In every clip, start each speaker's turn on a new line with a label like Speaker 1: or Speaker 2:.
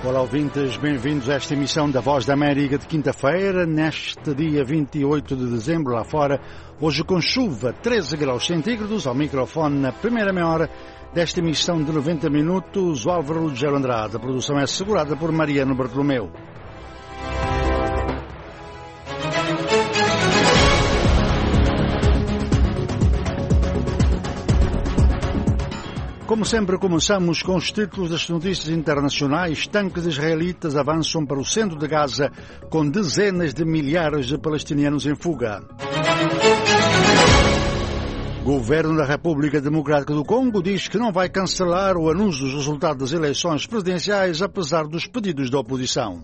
Speaker 1: Olá, ouvintes, bem-vindos a esta emissão da Voz da América de quinta-feira, neste dia 28 de dezembro, lá fora, hoje com chuva, 13 graus centígrados, ao microfone na primeira meia hora desta emissão de 90 minutos, o Álvaro Lugero Andrade. A produção é assegurada por Mariano Bartolomeu. Como sempre, começamos com os títulos das notícias internacionais. Tanques israelitas avançam para o centro de Gaza com dezenas de milhares de palestinianos em fuga. Governo da República Democrática do Congo diz que não vai cancelar o anúncio dos resultados das eleições presidenciais, apesar dos pedidos da oposição.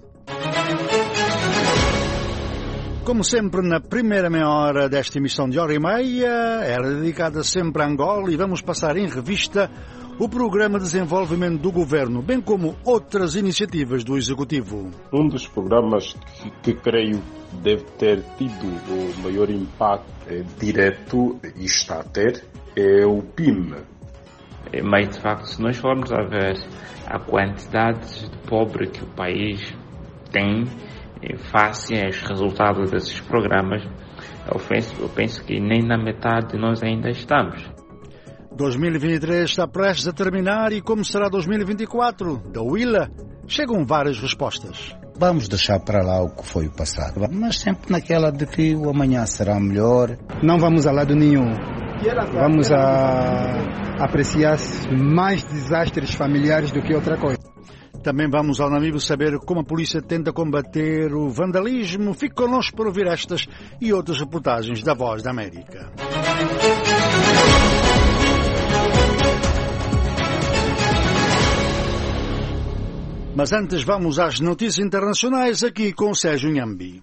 Speaker 1: Como sempre, na primeira meia hora desta emissão de hora e meia, era dedicada sempre a Angola e vamos passar em revista o Programa de Desenvolvimento do Governo, bem como outras iniciativas do Executivo.
Speaker 2: Um dos programas que creio deve ter tido o maior impacto direto e está a ter é o PIM.
Speaker 3: Mas, de facto, se nós formos a ver a quantidade de pobre que o país tem, face aos resultados desses programas, eu penso que nem na metade nós ainda estamos.
Speaker 1: 2023 está prestes a terminar e como será 2024? Da Willa chegam várias respostas.
Speaker 4: Vamos deixar para lá o que foi o passado, mas sempre naquela de que o amanhã será melhor.
Speaker 5: Não vamos a lado nenhum. Vamos a apreciar mais desastres familiares do que outra coisa.
Speaker 1: Também vamos ao Namíbia saber como a polícia tenta combater o vandalismo. Fique connosco para ouvir estas e outras reportagens da Voz da América. Mas antes vamos às notícias internacionais aqui com o Sérgio Nhambi.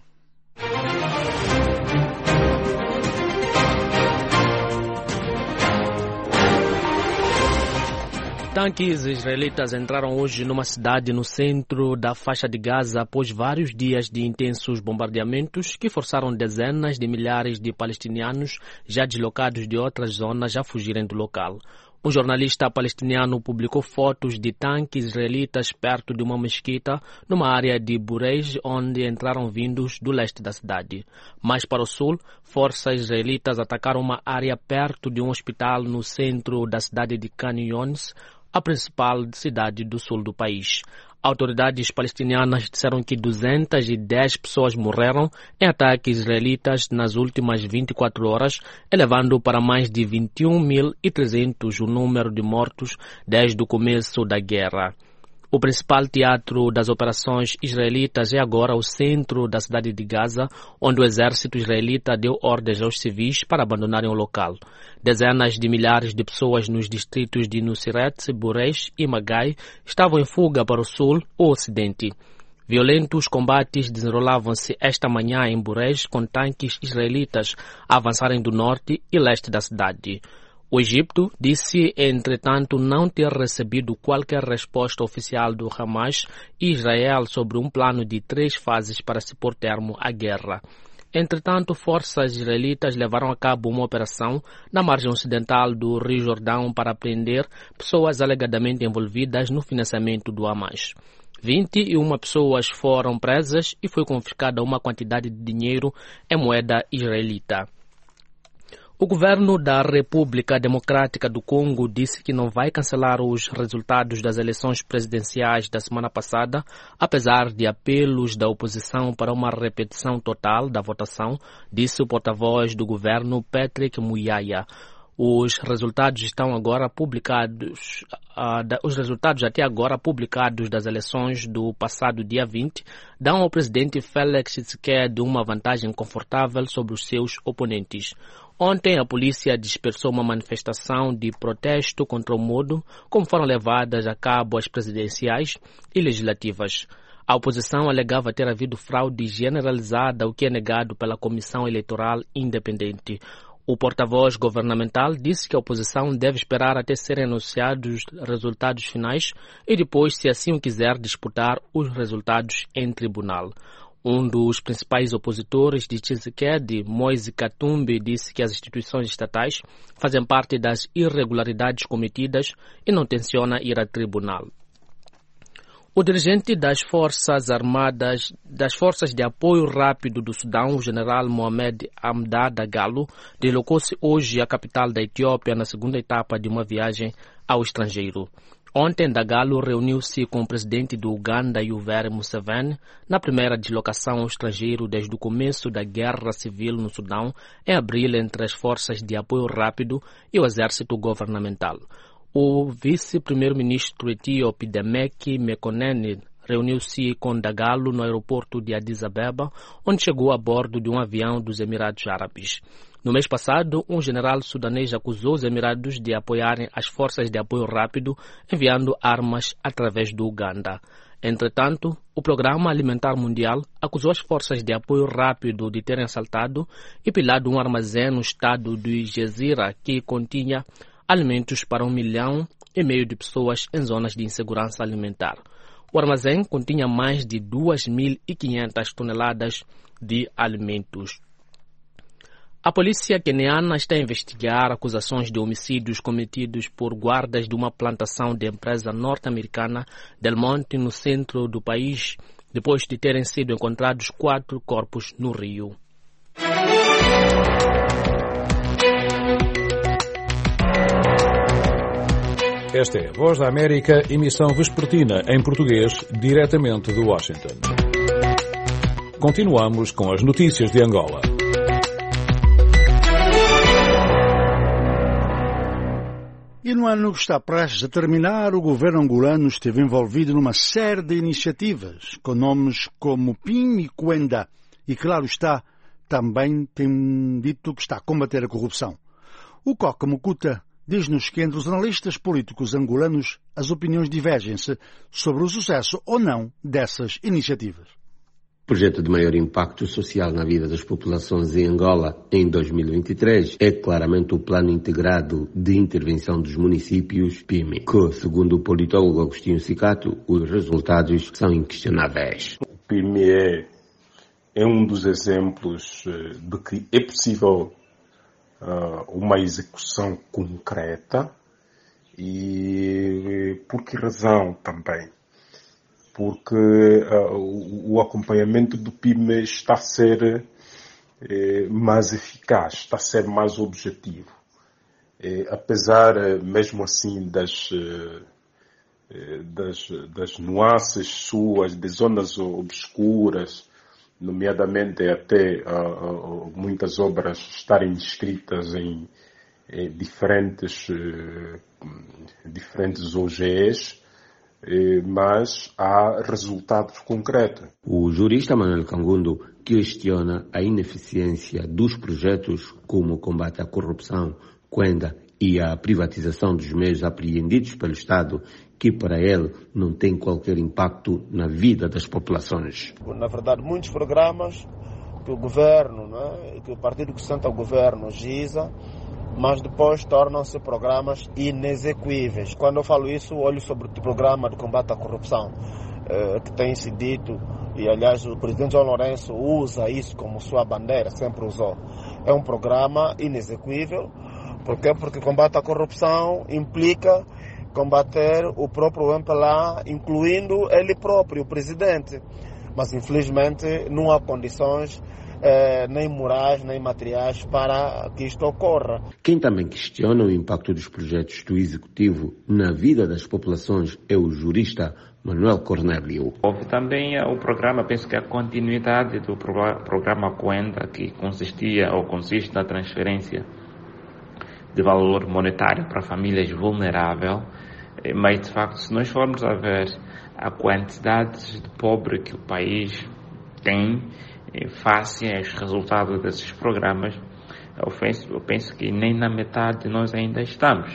Speaker 6: Tanques israelitas entraram hoje numa cidade no centro da faixa de Gaza após vários dias de intensos bombardeamentos que forçaram dezenas de milhares de palestinianos já deslocados de outras zonas a fugirem do local. Um jornalista palestiniano publicou fotos de tanques israelitas perto de uma mesquita numa área de Bureij, onde entraram vindos do leste da cidade. Mais para o sul, forças israelitas atacaram uma área perto de um hospital no centro da cidade de Khan Younis, a principal cidade do sul do país. Autoridades palestinianas disseram que 210 pessoas morreram em ataques israelitas nas últimas 24 horas, elevando para mais de 21.300 o número de mortos desde o começo da guerra. O principal teatro das operações israelitas é agora o centro da cidade de Gaza, onde o exército israelita deu ordens aos civis para abandonarem o local. Dezenas de milhares de pessoas nos distritos de Nuseirat, Bureij e Magai estavam em fuga para o sul ou ocidente. Violentos combates desenrolavam-se esta manhã em Bureij, com tanques israelitas a avançarem do norte e leste da cidade. O Egito disse, entretanto, não ter recebido qualquer resposta oficial do Hamas e Israel sobre um plano de 3 fases para se pôr termo à guerra. Entretanto, forças israelitas levaram a cabo uma operação na margem ocidental do Rio Jordão para prender pessoas alegadamente envolvidas no financiamento do Hamas. 21 pessoas foram presas e foi confiscada uma quantidade de dinheiro em moeda israelita. O governo da República Democrática do Congo disse que não vai cancelar os resultados das eleições presidenciais da semana passada, apesar de apelos da oposição para uma repetição total da votação, disse o porta-voz do governo Patrick Muyaya. Os resultados estão agora publicados, os resultados até agora publicados das eleições do passado dia 20 dão ao presidente Félix Tshisekedi uma vantagem confortável sobre os seus oponentes. Ontem, a polícia dispersou uma manifestação de protesto contra o modo como foram levadas a cabo as presidenciais e legislativas. A oposição alegava ter havido fraude generalizada, o que é negado pela Comissão Eleitoral Independente. O porta-voz governamental disse que a oposição deve esperar até serem anunciados resultados finais e depois, se assim o quiser, disputar os resultados em tribunal. Um dos principais opositores de Tshisekedi, Moise Katumbi, disse que as instituições estatais fazem parte das irregularidades cometidas e não tenciona ir a tribunal. O dirigente das Forças Armadas, das Forças de Apoio Rápido do Sudão, o general Mohamed Hamdan Dagalo, deslocou-se hoje à capital da Etiópia na segunda etapa de uma viagem ao estrangeiro. Ontem, Dagalo reuniu-se com o presidente do Uganda, Yoweri Museveni, na primeira deslocação ao estrangeiro desde o começo da guerra civil no Sudão, em abril, entre as Forças de Apoio Rápido e o Exército Governamental. O vice-primeiro-ministro etíope Demeke Mekonnen reuniu-se com Dagalo no aeroporto de Addis Abeba, onde chegou a bordo de um avião dos Emirados Árabes. No mês passado, um general sudanês acusou os Emirados de apoiarem as forças de apoio rápido, enviando armas através do Uganda. Entretanto, o Programa Alimentar Mundial acusou as forças de apoio rápido de terem assaltado e pilhado um armazém no estado de Gezira que continha alimentos para 1,5 milhão de pessoas em zonas de insegurança alimentar. O armazém continha mais de 2.500 toneladas de alimentos. A polícia queniana está a investigar acusações de homicídios cometidos por guardas de uma plantação de empresa norte-americana Del Monte no centro do país, depois de terem sido encontrados 4 corpos no rio.
Speaker 7: Esta é a Voz da América, emissão vespertina em português, diretamente de Washington. Continuamos com as notícias de Angola.
Speaker 1: E no ano que está prestes a terminar, o governo angolano esteve envolvido numa série de iniciativas, com nomes como PIM e Cuenda, e claro está, também tem dito que está a combater a corrupção. O Coca Mucuta diz-nos que entre os analistas políticos angolanos as opiniões divergem-se sobre o sucesso ou não dessas iniciativas.
Speaker 8: O projeto de maior impacto social na vida das populações em Angola em 2023 é claramente o Plano Integrado de Intervenção dos Municípios, PIME, que, segundo o politólogo Agostinho Cicato, os resultados são inquestionáveis.
Speaker 2: O PIME é um dos exemplos de que é possível uma execução concreta. E por que razão também? Porque o acompanhamento do PIME está a ser mais eficaz, está a ser mais objetivo. Apesar, mesmo assim, das nuances suas, de zonas obscuras, nomeadamente até muitas obras estarem inscritas em diferentes OGEs, mas há resultados concretos.
Speaker 8: O jurista Manuel Cangundo questiona a ineficiência dos projetos como o combate à corrupção, Cuenda e a privatização dos meios apreendidos pelo Estado, que para ele não tem qualquer impacto na vida das populações.
Speaker 9: Na verdade, muitos programas que o governo, que o partido que senta o governo giza, mas depois tornam-se programas inexequíveis. Quando eu falo isso, olho sobre o programa de combate à corrupção, que tem se dito, e aliás o presidente João Lourenço usa isso como sua bandeira, sempre usou. É um programa inexequível. Por quê? Porque combate à corrupção implica combater o próprio MPLA, incluindo ele próprio, o presidente. Mas infelizmente não há condições nem morais, nem materiais para que isto ocorra.
Speaker 8: Quem também questiona o impacto dos projetos do Executivo na vida das populações é o jurista Manuel Cornélio.
Speaker 3: Houve também o programa, penso que a continuidade do programa Cuenda, que consiste na transferência de valor monetário para famílias vulneráveis, mas de facto, se nós formos a ver a quantidade de pobre que o país tem, face aos resultados desses programas, eu penso que nem na metade nós ainda estamos.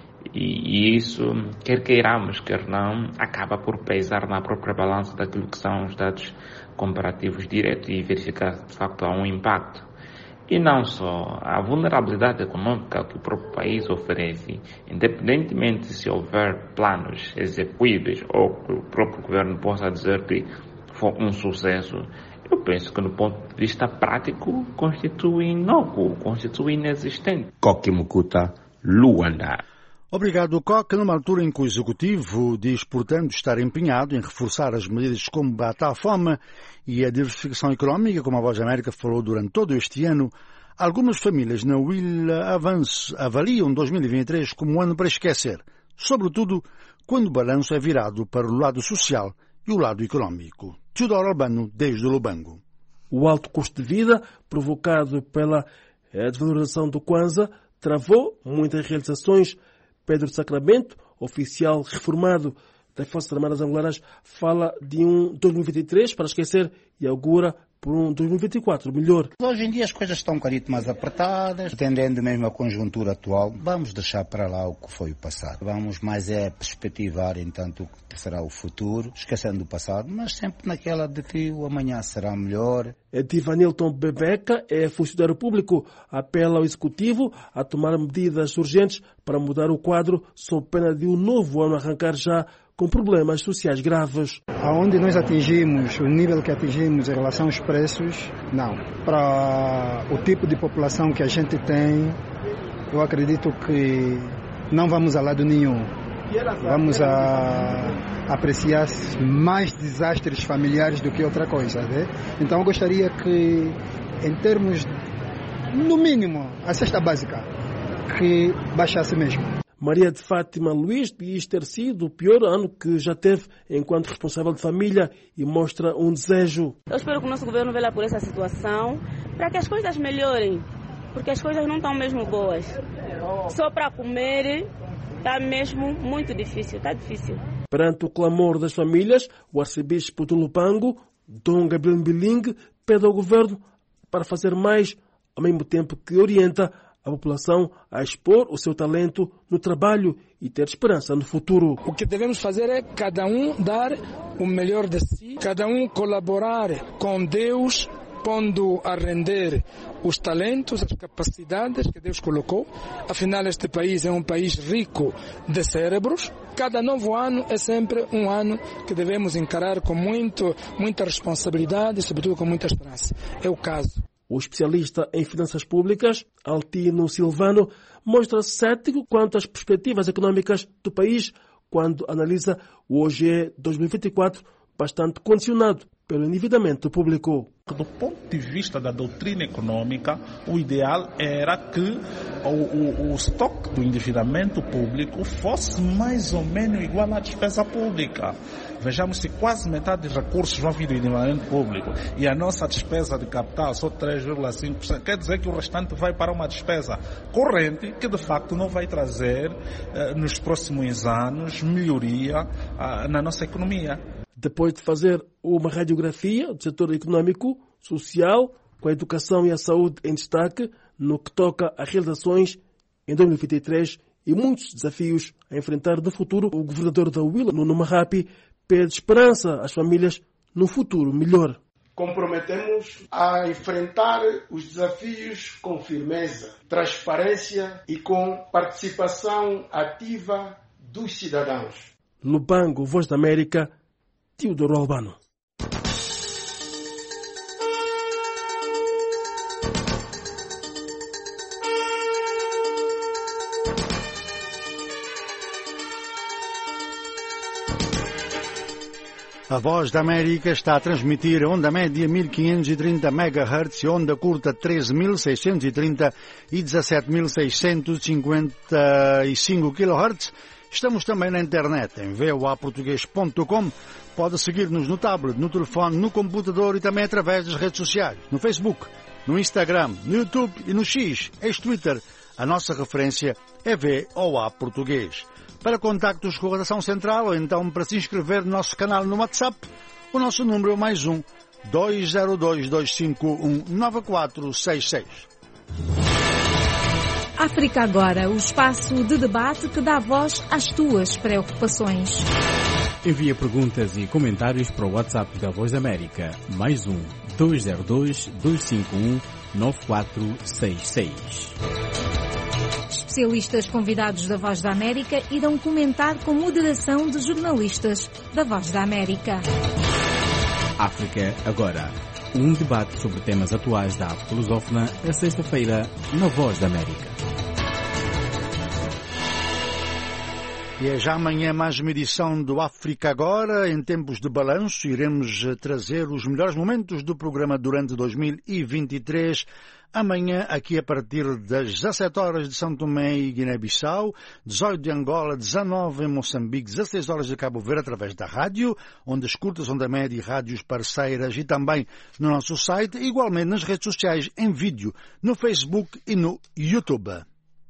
Speaker 3: E isso, quer queiramos, quer não, acaba por pesar na própria balança daquilo que são os dados comparativos diretos e verificar de facto há um impacto. E não só a vulnerabilidade econômica que o próprio país oferece, independentemente se houver planos execuíveis ou que o próprio governo possa dizer que foi um sucesso, eu penso que, no ponto de vista prático, constitui inócuo, constitui inexistente.
Speaker 8: Coque Mucuta, Luanda.
Speaker 1: Obrigado, Coque, numa altura em que o Executivo diz, portanto, estar empenhado em reforçar as medidas de combate à fome e a diversificação económica, como a Voz da América falou durante todo este ano, algumas famílias na Ilha Avance avaliam 2023 como um ano para esquecer, sobretudo quando o balanço é virado para o lado social e o lado económico. Teodoro Albano, desde o Lubango.
Speaker 10: O alto custo de vida, provocado pela desvalorização do Kwanza, travou muitas realizações. Pedro Sacramento, oficial reformado das Forças Armadas Angolanas, fala de um 2023 para esquecer e augura por um 2024 melhor.
Speaker 4: Hoje em dia as coisas estão um bocadinho mais apertadas, atendendo mesmo a conjuntura atual. Vamos deixar para lá o que foi o passado. Vamos mais perspectivar, entanto, o que será o futuro, esquecendo o passado, mas sempre naquela de que o amanhã será melhor.
Speaker 10: Divanilton Bebeca é funcionário público, apela ao Executivo a tomar medidas urgentes para mudar o quadro, sob pena de um novo ano arrancar já com problemas sociais graves.
Speaker 5: Aonde nós atingimos, o nível que atingimos em relação aos preços, não. Para o tipo de população que a gente tem, eu acredito que não vamos a lado nenhum. Vamos a apreciar mais desastres familiares do que outra coisa. Né? Então eu gostaria que, em termos, no mínimo, a cesta básica, que baixasse mesmo.
Speaker 10: Maria de Fátima Luís diz ter sido o pior ano que já teve enquanto responsável de família e mostra um desejo.
Speaker 11: Eu espero que o nosso governo vela por essa situação para que as coisas melhorem, porque as coisas não estão mesmo boas. Só para comer está mesmo muito difícil, está difícil.
Speaker 10: Perante o clamor das famílias, o arcebispo do Lubango, Dom Gabriel Mbiling, pede ao governo para fazer mais, ao mesmo tempo que orienta a população a expor o seu talento no trabalho e ter esperança no futuro.
Speaker 12: O que devemos fazer é cada um dar o melhor de si, cada um colaborar com Deus, pondo a render os talentos, as capacidades que Deus colocou. Afinal, este país é um país rico de cérebros. Cada novo ano é sempre um ano que devemos encarar com muita responsabilidade e, sobretudo, com muita esperança. É o caso.
Speaker 10: O especialista em finanças públicas, Altino Silvano, mostra-se cético quanto às perspectivas económicas do país quando analisa o OGE 2024, bastante condicionado pelo endividamento público.
Speaker 13: Do ponto de vista da doutrina econômica, o ideal era que o estoque do endividamento público fosse mais ou menos igual à despesa pública. Vejamos se quase metade dos recursos vão vir do endividamento público e a nossa despesa de capital só 3,5%. Quer dizer que o restante vai para uma despesa corrente que de facto não vai trazer nos próximos anos melhoria na nossa economia.
Speaker 10: Depois de fazer uma radiografia do setor econômico, social, com a educação e a saúde em destaque, no que toca a realizações em 2023 e muitos desafios a enfrentar no futuro, o governador da Huila, Nuno Marrapi, pede esperança às famílias no futuro melhor.
Speaker 14: Comprometemos a enfrentar os desafios com firmeza, transparência e com participação ativa dos cidadãos.
Speaker 10: Lubango, Voz da América, Teodoro Albano.
Speaker 1: A Voz da América está a transmitir onda média 1530 MHz e onda curta 13.630 e 17.655 kHz. Estamos também na internet em voaportugues.com. Pode seguir-nos no tablet, no telefone, no computador e também através das redes sociais, no Facebook, no Instagram, no YouTube e no X, ex-Twitter. A nossa referência é VOA Português. Para contactos com a Redação Central ou então para se inscrever no nosso canal no WhatsApp, o nosso número é +1 202 251 9466.
Speaker 15: África Agora, o espaço de debate que dá voz às tuas preocupações.
Speaker 16: Envia perguntas e comentários para o WhatsApp da Voz da América, +1 202 251 9466.
Speaker 15: Especialistas convidados da Voz da América irão comentar com moderação de jornalistas da Voz da América.
Speaker 16: África Agora, um debate sobre temas atuais da África lusófona, a sexta-feira, na Voz da América.
Speaker 1: E é já amanhã mais uma edição do África Agora. Em tempos de balanço, iremos trazer os melhores momentos do programa durante 2023. Amanhã, aqui a partir das 17 horas de São Tomé e Guiné-Bissau, 18 de Angola, 19 em Moçambique, 16 horas de Cabo Verde através da rádio, ondas curtas, onda média e rádios parceiras, e também no nosso site, igualmente nas redes sociais em vídeo, no Facebook e no YouTube.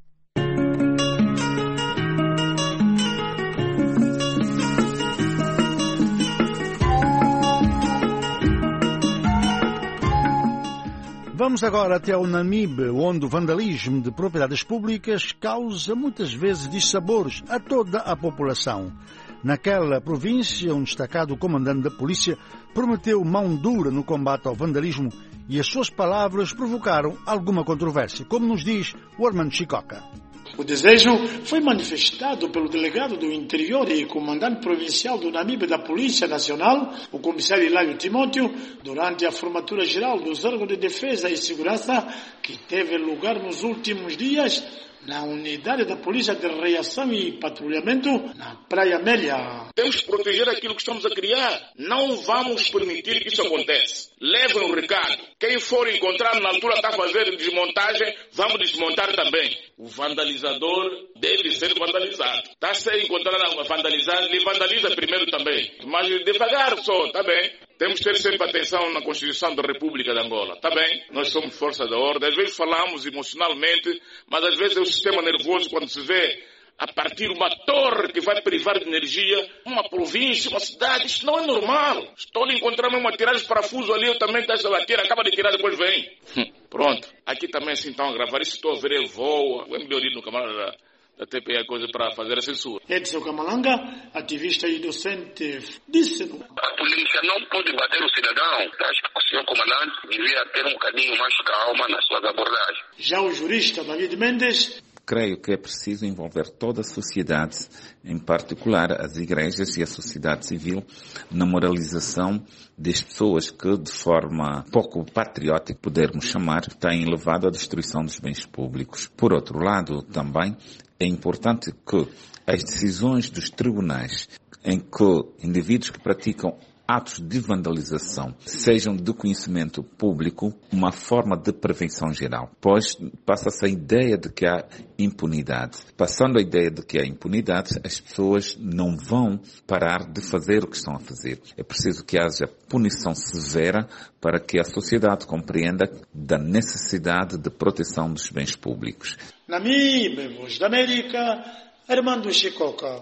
Speaker 1: Vamos agora até o Namibe, onde o vandalismo de propriedades públicas causa muitas vezes dissabores a toda a população. Naquela província, um destacado comandante da polícia prometeu mão dura no combate ao vandalismo e as suas palavras provocaram alguma controvérsia, como nos diz o Armando Chicoca.
Speaker 17: O desejo foi manifestado pelo delegado do Interior e comandante provincial do Namibe da Polícia Nacional, o comissário Hilário Timóteo, durante a formatura geral dos órgãos de defesa e segurança que teve lugar nos últimos dias na unidade da Polícia de Reação e Patrulhamento na Praia Amélia.
Speaker 18: Temos que proteger aquilo que estamos a criar. Não vamos permitir que isso aconteça. Levem o recado. Quem for encontrar na altura está fazendo desmontagem, vamos desmontar também. O vandalizador deve ser vandalizado. Está se encontrando a vandalizar, ele vandaliza primeiro também. Mas devagar só, está bem? Temos que ter sempre atenção na Constituição da República de Angola, está bem? Nós somos força da ordem, às vezes falamos emocionalmente, mas às vezes é o sistema nervoso quando se vê a partir uma torre que vai privar de energia uma província, uma cidade, isso não é normal. Estou a encontrar mesmo a tirar os parafusos ali, eu também deixo a tirar, acaba de tirar, depois vem. Pronto, aqui também assim estão a gravar, isso estou a ver, ele voa, é melhor ir no camarada da TPE, coisa para fazer a censura.
Speaker 17: Edson Camalanga, ativista e docente, disse:
Speaker 19: a polícia não pode bater o cidadão. Acho que o senhor comandante devia ter um bocadinho mais calma nas suas abordagens.
Speaker 17: Já o jurista David Mendes:
Speaker 20: creio que é preciso envolver toda a sociedade, em particular as igrejas e a sociedade civil, na moralização das pessoas que, de forma pouco patriótica, podermos chamar, têm levado à destruição dos bens públicos. Por outro lado, também é importante que as decisões dos tribunais em que indivíduos que praticam atos de vandalização sejam de conhecimento público, uma forma de prevenção geral, pois passa-se a ideia de que há impunidade. Passando a ideia de que há impunidade, as pessoas não vão parar de fazer o que estão a fazer. É preciso que haja punição severa para que a sociedade compreenda da necessidade de proteção dos bens públicos.
Speaker 17: Namibe, Voz da América, Armando Chicoca.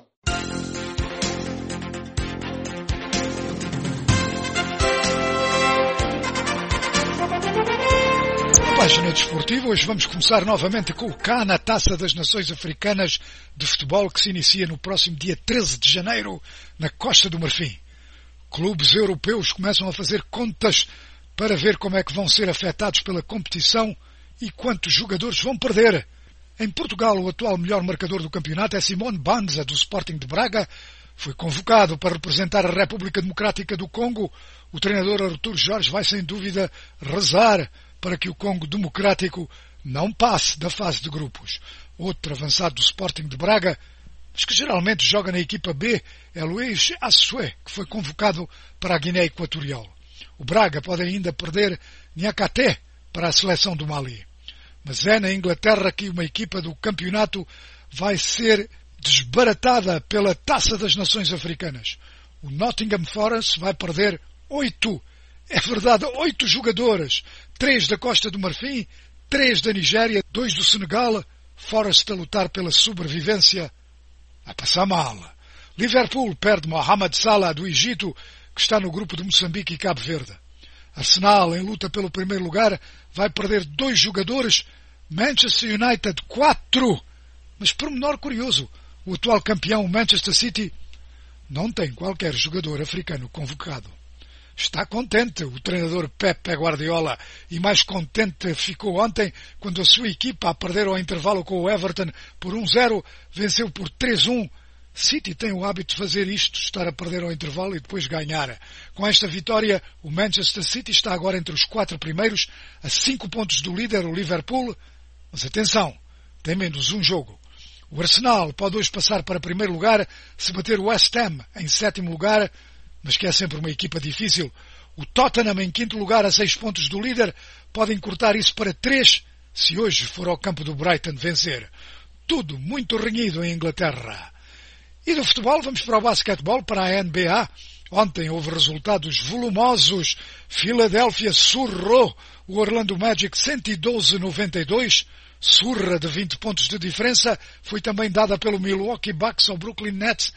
Speaker 21: Página desportiva, hoje vamos começar novamente com o CAN, a Taça das Nações Africanas de Futebol, que se inicia no próximo dia 13 de janeiro, na Costa do Marfim. Clubes europeus começam a fazer contas para ver como é que vão ser afetados pela competição e quantos jogadores vão perder. Em Portugal, o atual melhor marcador do campeonato é Simone Banza, do Sporting de Braga. Foi convocado para representar a República Democrática do Congo. O treinador Artur Jorge vai, sem dúvida, rezar para que o Congo Democrático não passe da fase de grupos. Outro avançado do Sporting de Braga, mas que geralmente joga na equipa B, é Luís Assué, que foi convocado para a Guiné Equatorial. O Braga pode ainda perder Niakate para a seleção do Mali. Mas é na Inglaterra que uma equipa do campeonato vai ser desbaratada pela Taça das Nações Africanas. O Nottingham Forest vai perder 8 jogadores. 3 da Costa do Marfim, 3 da Nigéria, 2 do Senegal. Forest a lutar pela sobrevivência, a passar mal. Liverpool perde Mohamed Salah do Egito, que está no grupo de Moçambique e Cabo Verde. Arsenal, em luta pelo primeiro lugar, vai perder 2 jogadores. Manchester United, 4. Mas por menor curioso, o atual campeão Manchester City não tem qualquer jogador africano convocado. Está contente o treinador Pep Guardiola, e mais contente ficou ontem quando a sua equipa, a perder ao intervalo com o Everton por 1-0, venceu por 3-1. City tem o hábito de fazer isto, estar a perder ao intervalo e depois ganhar. Com esta vitória, o Manchester City está agora entre os 4 primeiros, a 5 pontos do líder, o Liverpool. Mas atenção, tem menos um jogo. O Arsenal pode hoje passar para primeiro lugar se bater o West Ham em sétimo lugar, mas que é sempre uma equipa difícil. O Tottenham em quinto lugar a 6 pontos do líder pode encurtar isso para 3 se hoje for ao campo do Brighton vencer. Tudo muito renhido em Inglaterra. E do futebol vamos para o basquetebol, para a NBA. Ontem houve resultados volumosos. Filadélfia surrou o Orlando Magic 112-92. Surra de 20 pontos de diferença foi também dada pelo Milwaukee Bucks ao Brooklyn Nets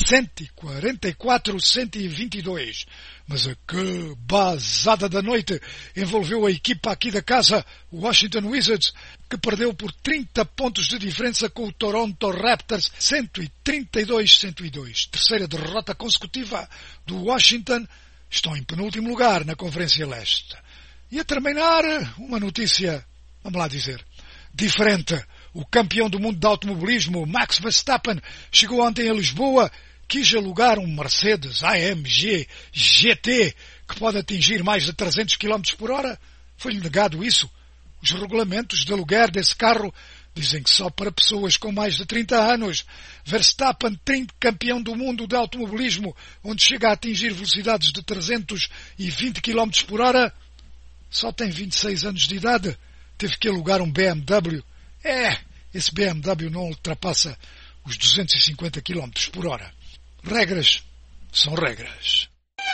Speaker 21: 144-122. Mas a que basada da noite envolveu a equipa aqui da casa, o Washington Wizards, que perdeu por 30 pontos de diferença com o Toronto Raptors 132-102. Terceira derrota consecutiva do Washington. Estão em penúltimo lugar na Conferência Leste. E a terminar, uma notícia, vamos lá dizer, diferente. O campeão do mundo de automobilismo, Max Verstappen, chegou ontem a Lisboa, quis alugar um Mercedes AMG GT que pode atingir mais de 300 km por hora. Foi-lhe negado isso. Os regulamentos de aluguer desse carro dizem que só para pessoas com mais de 30 anos. Verstappen, campeão do mundo de automobilismo, onde chega a atingir velocidades de 320 km por hora, só tem 26 anos de idade. Teve que alugar um BMW. Esse BMW não ultrapassa os 250 km por hora. Regras são regras.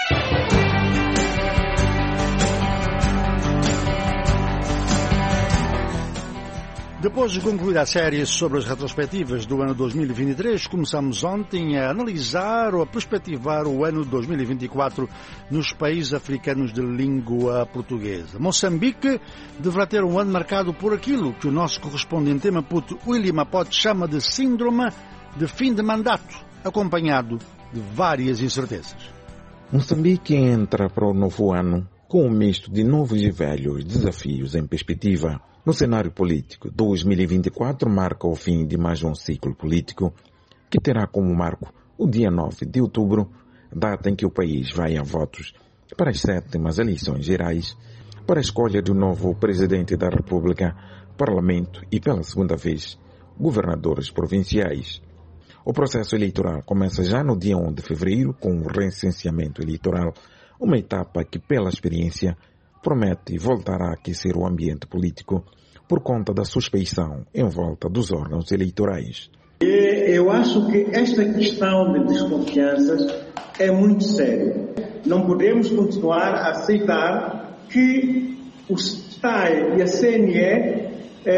Speaker 1: Depois de concluir a série sobre as retrospectivas do ano 2023, começamos ontem a analisar ou a perspectivar o ano 2024 nos países africanos de língua portuguesa. Moçambique deverá ter um ano marcado por aquilo que o nosso correspondente em Maputo, William Apote, chama de síndrome de fim de mandato, acompanhado de várias incertezas.
Speaker 6: Moçambique entra para o novo ano com um misto de novos e velhos desafios em perspectiva. No cenário político, 2024 marca o fim de mais um ciclo político que terá como marco o dia 9 de outubro, data em que o país vai a votos para as 7ª eleições gerais, para a escolha do novo Presidente da República, Parlamento e, pela segunda vez, governadores provinciais. O processo eleitoral começa já no dia 1 de fevereiro com o recenseamento eleitoral, uma etapa que, pela experiência, promete voltar a aquecer o ambiente político por conta da suspeição em volta dos órgãos eleitorais.
Speaker 22: Eu acho que esta questão de desconfianças é muito séria. Não podemos continuar a aceitar que o STAE e a CNE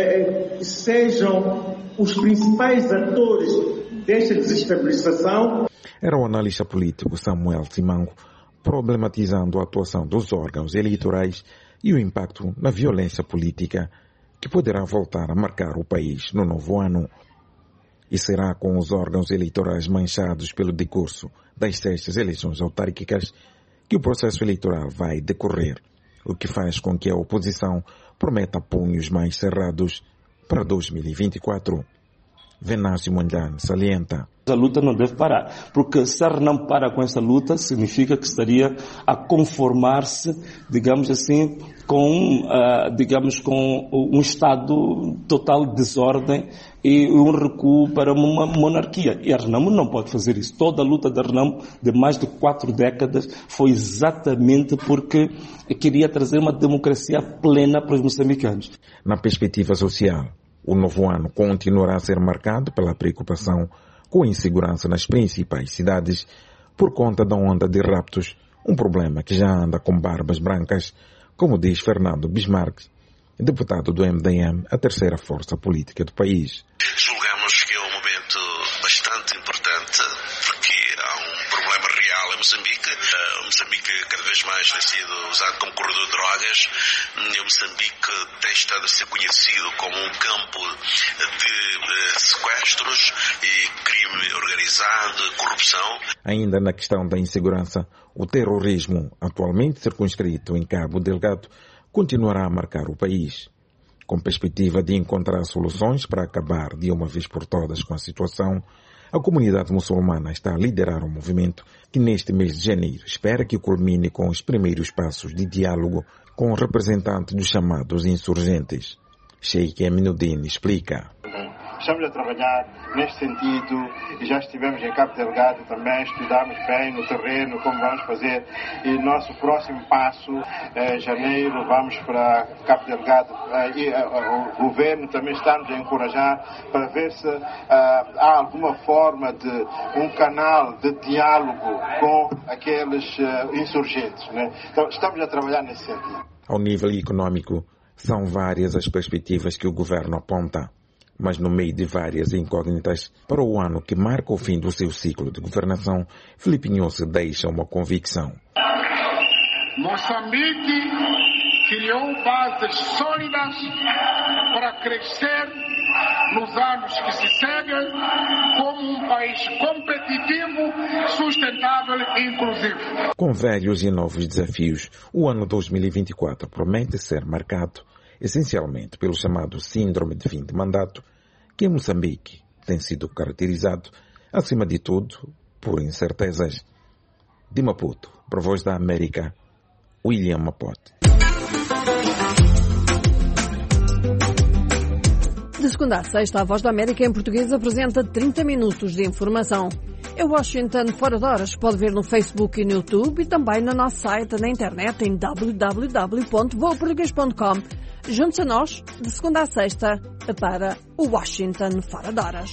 Speaker 22: sejam os principais atores desta desestabilização.
Speaker 6: Era o analista político Samuel Simango problematizando a atuação dos órgãos eleitorais e o impacto na violência política que poderá voltar a marcar o país no novo ano. E será com os órgãos eleitorais manchados pelo decurso das 6ª eleições autárquicas que o processo eleitoral vai decorrer, o que faz com que a oposição prometa punhos mais cerrados para 2024. Venâncio Mondlane salienta.
Speaker 23: A luta não deve parar, porque se ela não para com essa luta, significa que estaria a conformar-se, digamos assim, com um estado total de desordem e um recuo para uma monarquia. E a Renamo não pode fazer isso. Toda a luta da Renamo de mais de 4 décadas foi exatamente porque queria trazer uma democracia plena para os moçambicanos.
Speaker 6: Na perspectiva social, o novo ano continuará a ser marcado pela preocupação com a insegurança nas principais cidades por conta da onda de raptos, um problema que já anda com barbas brancas, como diz Fernando Bismarck, deputado do MDM, a terceira força política do país.
Speaker 24: Julgamos que é um momento bastante importante porque há um problema real em Moçambique. Moçambique cada vez mais tem sido usado como corredor de drogas. Moçambique tem estado a ser conhecido como um campo de sequestros e crime organizado, corrupção.
Speaker 6: Ainda na questão da insegurança, o terrorismo, atualmente circunscrito em Cabo Delgado, continuará a marcar o país. Com perspectiva de encontrar soluções para acabar de uma vez por todas com a situação, a comunidade muçulmana está a liderar um movimento que neste mês de janeiro espera que culmine com os primeiros passos de diálogo com representantes dos chamados insurgentes. Sheikh Aminuddin explica.
Speaker 2: Estamos a trabalhar neste sentido e já estivemos em Cabo Delgado também, estudamos bem no terreno como vamos fazer, e nosso próximo passo, em janeiro, vamos para Cabo Delgado e o governo também estamos a encorajar para ver se há alguma forma de um canal de diálogo com aqueles insurgentes, né? Então estamos a trabalhar nesse sentido.
Speaker 6: Ao nível econômico, são várias as perspectivas que o governo aponta. Mas no meio de várias incógnitas, para o ano que marca o fim do seu ciclo de governação, Filipe Nyusi deixa uma convicção.
Speaker 3: Moçambique criou bases sólidas para crescer nos anos que se seguem como um país competitivo, sustentável e inclusivo.
Speaker 6: Com velhos e novos desafios, o ano 2024 promete ser marcado essencialmente pelo chamado síndrome de fim de mandato, que em Moçambique tem sido caracterizado, acima de tudo, por incertezas. De Maputo, para a Voz da América, William Mapote.
Speaker 7: De segunda a sexta, a Voz da América em português apresenta 30 minutos de informação. É Washington Fora de Horas. Pode ver no Facebook e no YouTube e também no nosso site na internet em www.voaportugues.com. Junte-se a nós, de segunda a sexta, para o Washington Fora de Horas.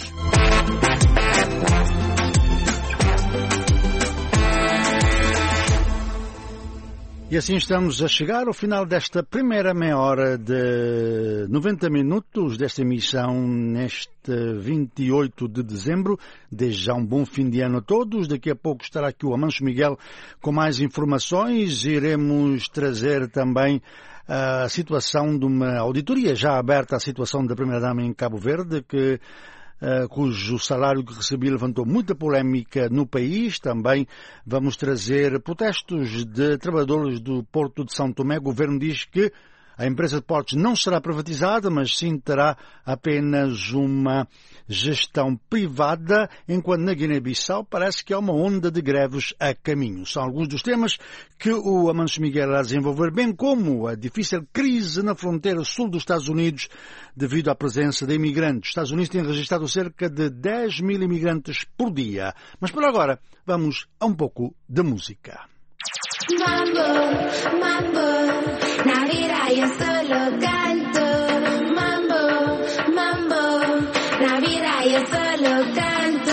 Speaker 1: E assim estamos a chegar ao final desta primeira meia hora de 90 minutos desta emissão neste 28 de dezembro. Desde já um bom fim de ano a todos. Daqui a pouco estará aqui o Amancio Miguel com mais informações. Iremos trazer também a situação de uma auditoria já aberta à situação da Primeira-Dama em Cabo Verde, cujo salário que recebi levantou muita polémica no país. Também vamos trazer protestos de trabalhadores do Porto de São Tomé. O governo diz que a empresa de portos não será privatizada, mas sim terá apenas uma gestão privada, enquanto na Guiné-Bissau parece que há uma onda de greves a caminho. São alguns dos temas que o Amancio Miguel irá desenvolver, bem como a difícil crise na fronteira sul dos Estados Unidos devido à presença de imigrantes. Os Estados Unidos têm registrado cerca de 10 mil imigrantes por dia. Mas por agora, vamos a um pouco de música.
Speaker 9: Mambo, mambo, Navidad yo solo canto. Mambo, mambo, Navidad yo solo canto.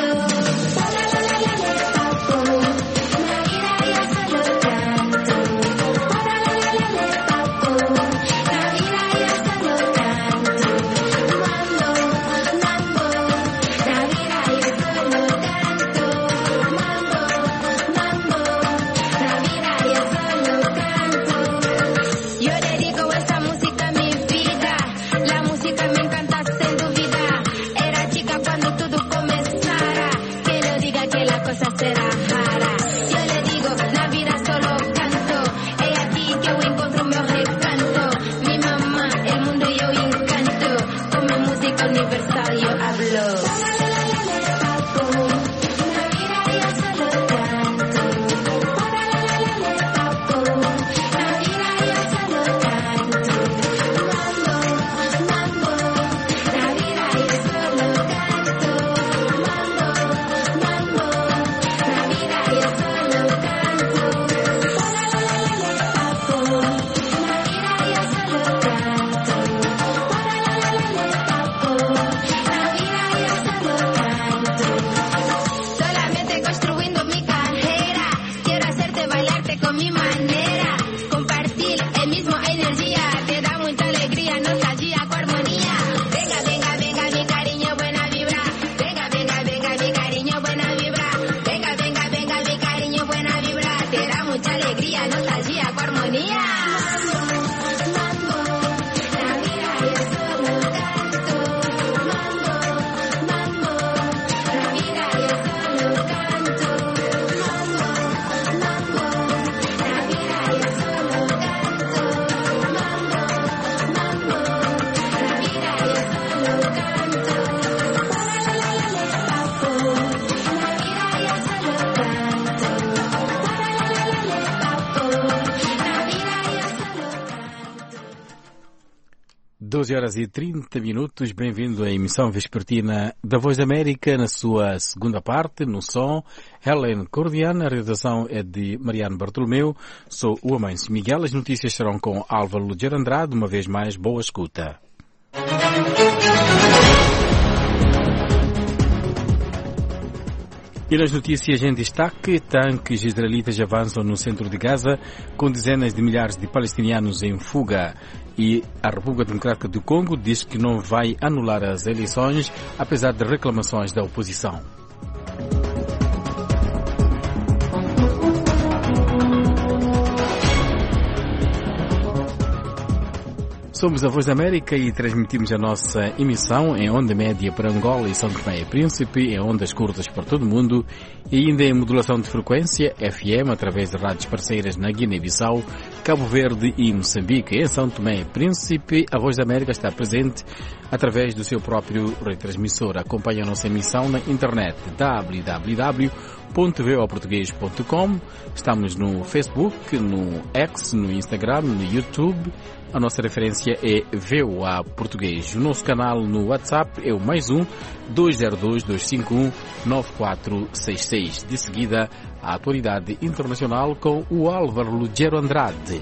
Speaker 9: Yo dedico esta música a mi
Speaker 16: 12h30, bem-vindo à emissão vespertina da Voz da América, na sua segunda parte, no som, Helen Cordiana, a realização é de Mariano Bartolomeu, sou o Amâncio Miguel, as notícias serão com Álvaro Lugero Andrade, uma vez mais, boa escuta. E nas notícias em destaque, tanques israelitas avançam no centro de Gaza com dezenas de milhares de palestinianos em fuga. E a República Democrática do Congo diz que não vai anular as eleições, apesar de reclamações da oposição. Somos a Voz da América e transmitimos a nossa emissão em onda média para Angola e São Tomé e Príncipe, em ondas curtas para todo o mundo e ainda em modulação de frequência FM através de rádios parceiras na Guiné-Bissau, Cabo Verde e Moçambique. Em São Tomé e Príncipe, a Voz da América está presente através do seu próprio retransmissor. Acompanhe a nossa emissão na internet www.voaportugues.com. Estamos no Facebook, no X, no Instagram, no YouTube. A nossa referência é VOA Português. O nosso canal no WhatsApp é o +1 202 251 9466. De seguida, a atualidade internacional com o Álvaro Lugero Andrade.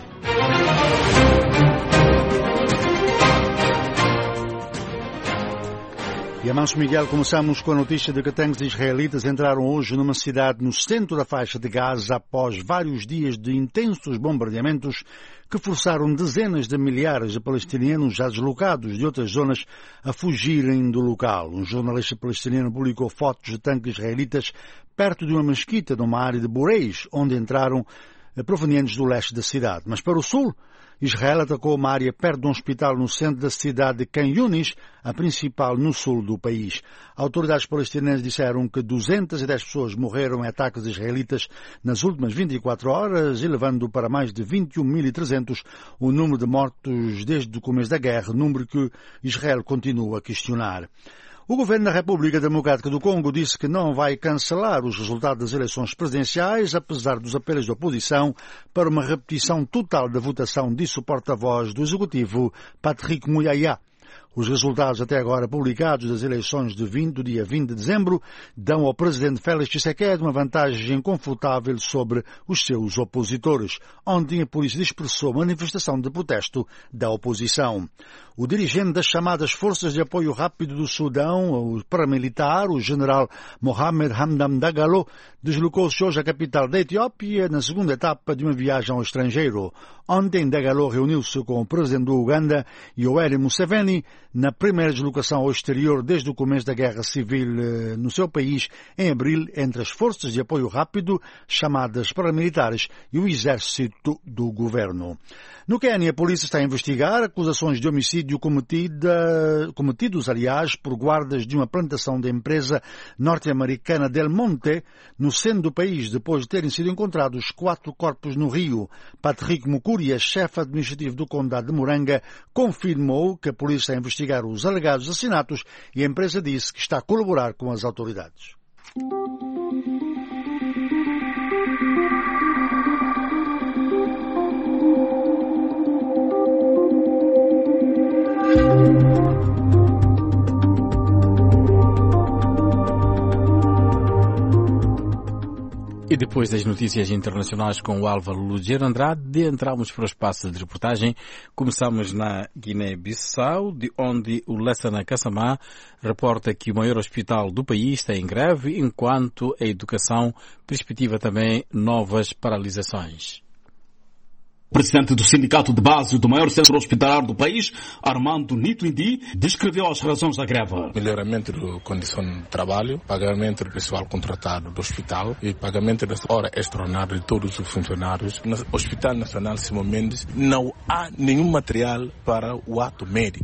Speaker 1: E Amâncio Miguel, começamos com a notícia de que tanques israelitas entraram hoje numa cidade no centro da faixa de Gaza após vários dias de intensos bombardeamentos que forçaram dezenas de milhares de palestinianos já deslocados de outras zonas a fugirem do local. Um jornalista palestiniano publicou fotos de tanques israelitas perto de uma mesquita numa área de Bureis, onde entraram provenientes do leste da cidade. Mas para o sul, Israel atacou uma área perto de um hospital no centro da cidade de Khan Yunis, a principal no sul do país. Autoridades palestinianas disseram que 210 pessoas morreram em ataques israelitas nas últimas 24 horas, elevando para mais de 21.300 o número de mortos desde o começo da guerra, número que Israel continua a questionar. O governo da República Democrática do Congo disse que não vai cancelar os resultados das eleições presidenciais, apesar dos apelos da oposição para uma repetição total da votação, disse o porta-voz do Executivo, Patrick Muyaya. Os resultados até agora publicados das eleições do dia 20 de dezembro dão ao presidente Félix Tshisekedi uma vantagem confortável sobre os seus opositores. Ontem a polícia dispersou manifestação de protesto da oposição. O dirigente das chamadas Forças de Apoio Rápido do Sudão, o paramilitar, o general Mohamed Hamdan Dagalo, deslocou-se hoje à capital da Etiópia na segunda etapa de uma viagem ao estrangeiro. Ontem Dagalo reuniu-se com o presidente do Uganda, Yoweri Museveni, na primeira deslocação ao exterior desde o começo da guerra civil no seu país, em abril, entre as forças de apoio rápido, chamadas paramilitares, e o exército do governo. No Quênia, a polícia está a investigar acusações de homicídio cometidos, por guardas de uma plantação da empresa norte-americana Del Monte, no centro do país, depois de terem sido encontrados 4 corpos no rio. Patrick Mukuria, chefe administrativo do condado de Moranga, confirmou que a polícia está a investigar os alegados assassinatos e a empresa disse que está a colaborar com as autoridades.
Speaker 16: E depois das notícias internacionais com o Álvaro Lugero Andrade, entramos para o espaço de reportagem. Começamos na Guiné-Bissau, de onde o Lassana Kassamá reporta que o maior hospital do país está em greve, enquanto a educação perspectiva também novas paralisações.
Speaker 4: O presidente do sindicato de base do maior centro hospitalar do país, Armando Nito Indi, descreveu as razões da greve.
Speaker 12: Melhoramento da condição de trabalho, pagamento do pessoal contratado do hospital e pagamento da hora extraordinária de todos os funcionários. No Hospital Nacional Simão Mendes não há nenhum material para o ato médico.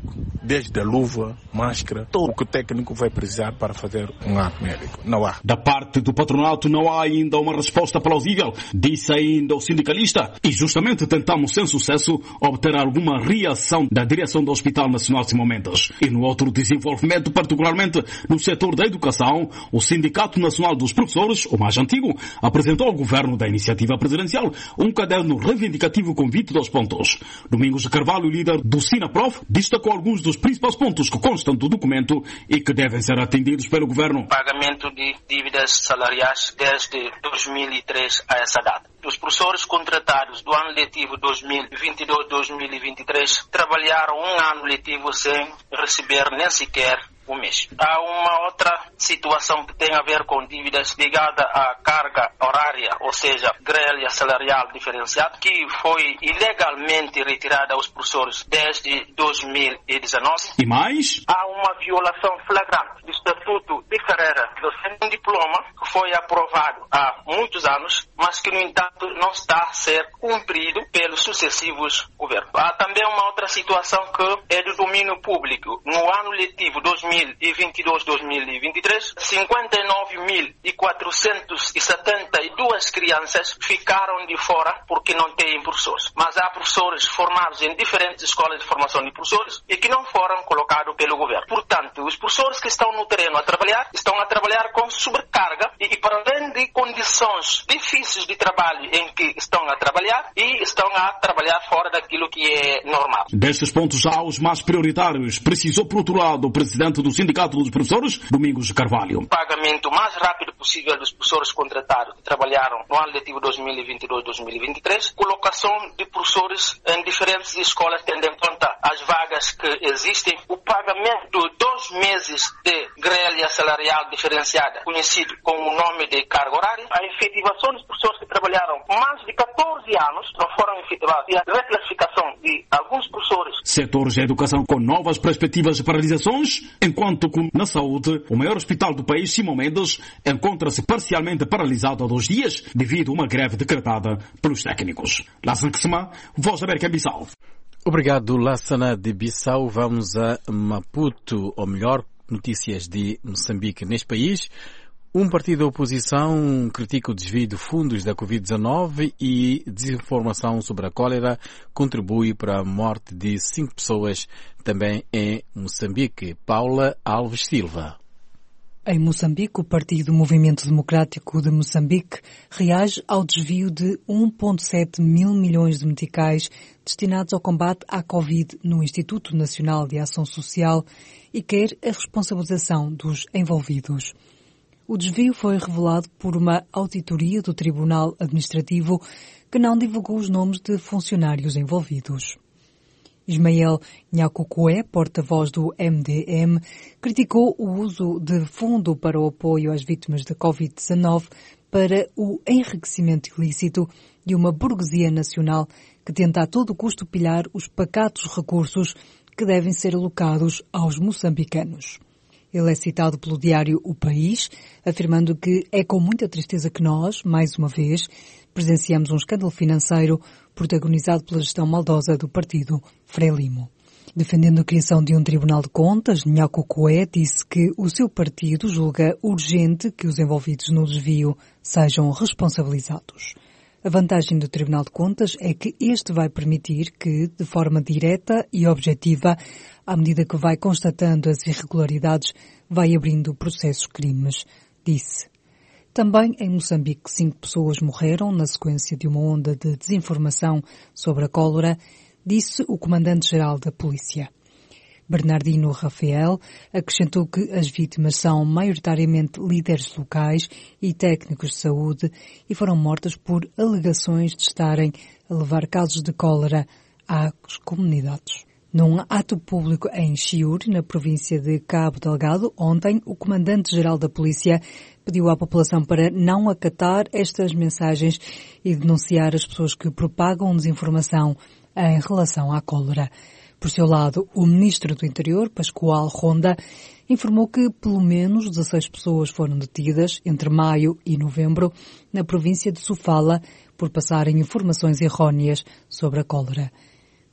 Speaker 5: desde a luva, máscara, tudo o que o técnico vai precisar para fazer um ato médico. Não há.
Speaker 4: Da parte do patronato não há ainda uma resposta plausível, disse ainda o sindicalista, e justamente tentamos sem sucesso obter alguma reação da direção do Hospital Nacional Simão Mendes. E no outro desenvolvimento, particularmente no setor da educação, o Sindicato Nacional dos Professores, o mais antigo, apresentou ao governo da iniciativa presidencial um caderno reivindicativo com 22 pontos. Domingos de Carvalho, líder do SINAPROF, destacou alguns dos principais pontos que constam do documento e que devem ser atendidos pelo governo.
Speaker 8: Pagamento de dívidas salariais desde 2003 a essa data. Os professores contratados do ano letivo 2022-2023 trabalharam um ano letivo sem receber nem sequer um mês. Há uma outra situação que tem a ver com dívidas ligada à carga horária, ou seja, grelha salarial diferenciada, que foi ilegalmente retirada aos professores desde 2019.
Speaker 4: E mais?
Speaker 8: Há uma violação flagrante do Estatuto de Carreira Docente com Diploma, que foi aprovado há muitos anos, mas que, no entanto, não está a ser cumprido pelos sucessivos governos. Há também uma outra situação que é do domínio público. No ano letivo 2022-2023, 59.472 crianças ficaram de fora porque não têm professores. Mas há professores formados em diferentes escolas de formação de professores e que não foram colocados pelo governo. Portanto, os professores que estão no terreno estão a trabalhar com sobrecarga e para além de condições difíceis de trabalho em que estão a trabalhar e estão a trabalhar fora daquilo que é normal.
Speaker 4: Destes pontos há os mais prioritários, precisou por outro lado o presidente do Sindicato dos Professores, Domingos de Carvalho.
Speaker 8: O pagamento mais rápido possível dos professores contratados que trabalharam no ano letivo 2022-2023, colocação de professores em diferentes escolas tendo em conta as vagas que existem, o pagamento de 2 meses de grelha salarial diferenciada, conhecido com o nome de carga horária, a efetivação dos professores que trabalharam mais de 14 anos não foram efetivados e a reclassificação de alguns professores.
Speaker 4: Setores da educação com novas perspectivas de paralisações, enquanto que na saúde, o maior hospital do país, Simão Mendes, encontra-se parcialmente paralisado há 2 dias devido a uma greve decretada pelos técnicos. Lassana Ksema, Voz da América, Bissau.
Speaker 16: Obrigado, Lassana de Bissau. Vamos a Maputo, ou melhor, notícias de Moçambique neste país. Um partido da oposição critica o desvio de fundos da Covid-19 e desinformação sobre a cólera contribui para a morte de 5 pessoas também em Moçambique. Paula Alves Silva.
Speaker 11: Em Moçambique, o Partido Movimento Democrático de Moçambique reage ao desvio de 1,7 mil milhões de meticais destinados ao combate à Covid no Instituto Nacional de Ação Social e quer a responsabilização dos envolvidos. O desvio foi revelado por uma auditoria do Tribunal Administrativo que não divulgou os nomes de funcionários envolvidos. Ismael Nhacucué, porta-voz do MDM, criticou o uso de fundo para o apoio às vítimas da Covid-19 para o enriquecimento ilícito de uma burguesia nacional que tenta a todo custo pilhar os pacatos recursos que devem ser alocados aos moçambicanos. Ele é citado pelo diário O País, afirmando que é com muita tristeza que nós, mais uma vez, presenciamos um escândalo financeiro protagonizado pela gestão maldosa do partido Frelimo. Defendendo a criação de um Tribunal de Contas, Nhacucué disse que o seu partido julga urgente que os envolvidos no desvio sejam responsabilizados. A vantagem do Tribunal de Contas é que este vai permitir que, de forma direta e objetiva, à medida que vai constatando as irregularidades, vai abrindo processos crimes, disse. Também em Moçambique, 5 pessoas morreram na sequência de uma onda de desinformação sobre a cólera, disse o comandante-geral da polícia. Bernardino Rafael acrescentou que as vítimas são maioritariamente líderes locais e técnicos de saúde e foram mortas por alegações de estarem a levar casos de cólera às comunidades. Num ato público em Chiure, na província de Cabo Delgado, ontem, o comandante-geral da polícia pediu à população para não acatar estas mensagens e denunciar as pessoas que propagam desinformação em relação à cólera. Por seu lado, o ministro do Interior, Pascoal Ronda, informou que pelo menos 16 pessoas foram detidas entre maio e novembro na província de Sofala por passarem informações erróneas sobre a cólera.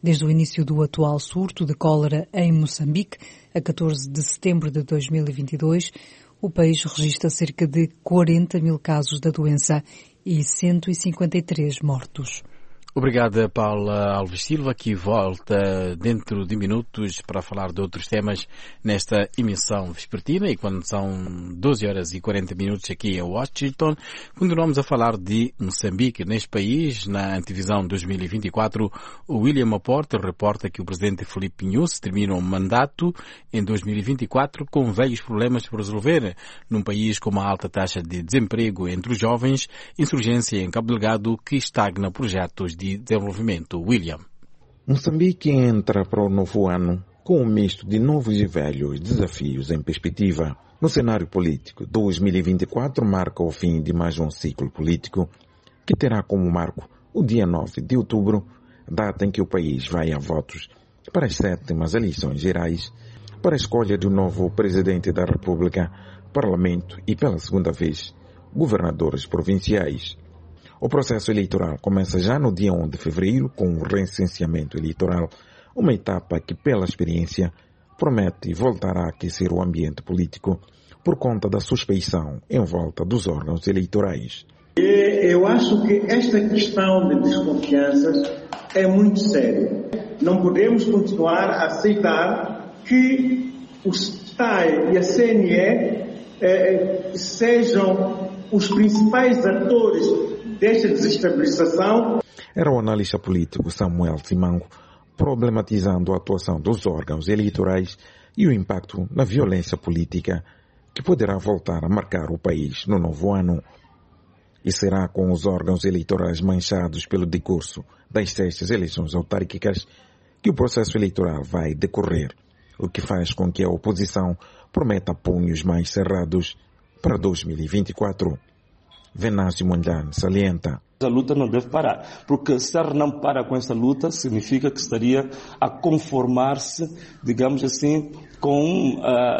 Speaker 11: Desde o início do atual surto de cólera em Moçambique, a 14 de setembro de 2022, o país registra cerca de 40 mil casos da doença e 153 mortos.
Speaker 16: Obrigada, Paula Alves Silva, que volta dentro de minutos para falar de outros temas nesta emissão vespertina. E quando são 12 horas e 40 minutos aqui em Washington, continuamos a falar de Moçambique. Neste país, na antevisão 2024, o William Laporte reporta que o presidente Filipe Nyusi termina o mandato em 2024 com velhos problemas por resolver, num país com uma alta taxa de desemprego entre os jovens, insurgência em Cabo Delgado que estagna projetos de desenvolvimento. William.
Speaker 6: Moçambique entra para o novo ano com um misto de novos e velhos desafios em perspectiva. No cenário político, 2024 marca o fim de mais um ciclo político que terá como marco o dia 9 de outubro, data em que o país vai a votos para as 7ª eleições gerais, para a escolha do novo Presidente da República, Parlamento e, pela segunda vez, governadores provinciais. O processo eleitoral começa já no dia 1 de fevereiro com o recenseamento eleitoral, uma etapa que, pela experiência, promete voltar a aquecer o ambiente político por conta da suspeição em volta dos órgãos eleitorais.
Speaker 22: Eu acho que esta questão de desconfianças é muito séria. Não podemos continuar a aceitar que o STAE e a CNE sejam os principais atores desta desestabilização.
Speaker 6: Era o analista político Samuel Simango problematizando a atuação dos órgãos eleitorais e o impacto na violência política que poderá voltar a marcar o país no novo ano. E será com os órgãos eleitorais manchados pelo decurso das 6ª eleições autárquicas que o processo eleitoral vai decorrer, o que faz com que a oposição prometa punhos mais cerrados para 2024. Venâncio Mondlane salienta.
Speaker 23: A luta não deve parar, porque se ela não para com essa luta, significa que estaria a conformar-se, digamos assim, com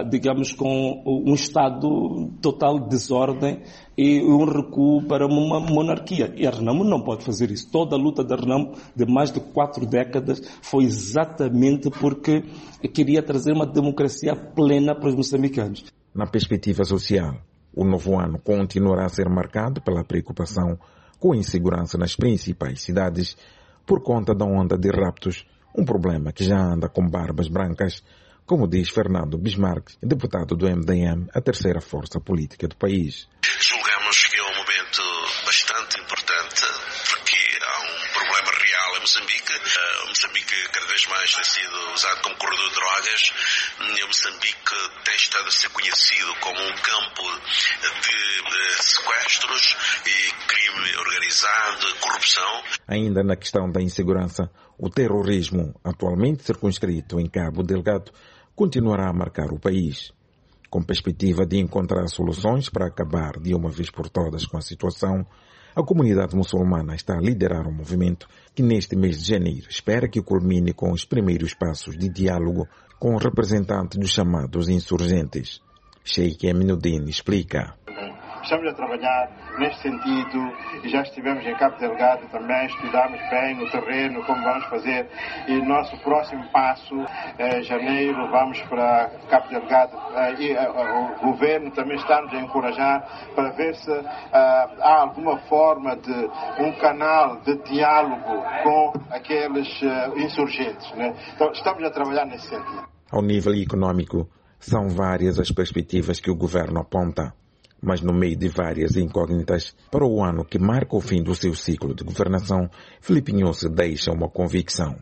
Speaker 23: um estado total de desordem e um recuo para uma monarquia. E a Renamo não pode fazer isso. Toda a luta da Renamo de mais de 4 décadas foi exatamente porque queria trazer uma democracia plena para os moçambicanos.
Speaker 6: Na perspectiva social, o novo ano continuará a ser marcado pela preocupação com a insegurança nas principais cidades por conta da onda de raptos, um problema que já anda com barbas brancas, como diz Fernando Bismarck, deputado do MDM, a terceira força política do país.
Speaker 24: Julgamos que é um momento bastante importante porque há um problema real em Moçambique. Moçambique cada vez mais tem sido usado como corredor de drogas. Moçambique tem estado a ser conhecido como um campo de sequestros e crime organizado, corrupção.
Speaker 6: Ainda na questão da insegurança, o terrorismo, atualmente circunscrito em Cabo Delgado, continuará a marcar o país. Com perspectiva de encontrar soluções para acabar de uma vez por todas com a situação, a comunidade muçulmana está a liderar um movimento que neste mês de janeiro espera que culmine com os primeiros passos de diálogo com representantes dos chamados insurgentes. Sheikh Aminuddin explica.
Speaker 2: Estamos a trabalhar neste sentido e já estivemos em Cabo Delgado também, estudamos bem o terreno, como vamos fazer, e nosso próximo passo, janeiro, vamos para Cabo Delgado e o governo também está-nos a encorajar para ver se há alguma forma de um canal de diálogo com aqueles insurgentes, né? Então estamos a trabalhar nesse sentido.
Speaker 6: Ao nível econômico, são várias as perspectivas que o governo aponta. Mas no meio de várias incógnitas, para o ano que marca o fim do seu ciclo de governação, Filipe Nyusi deixa uma convicção.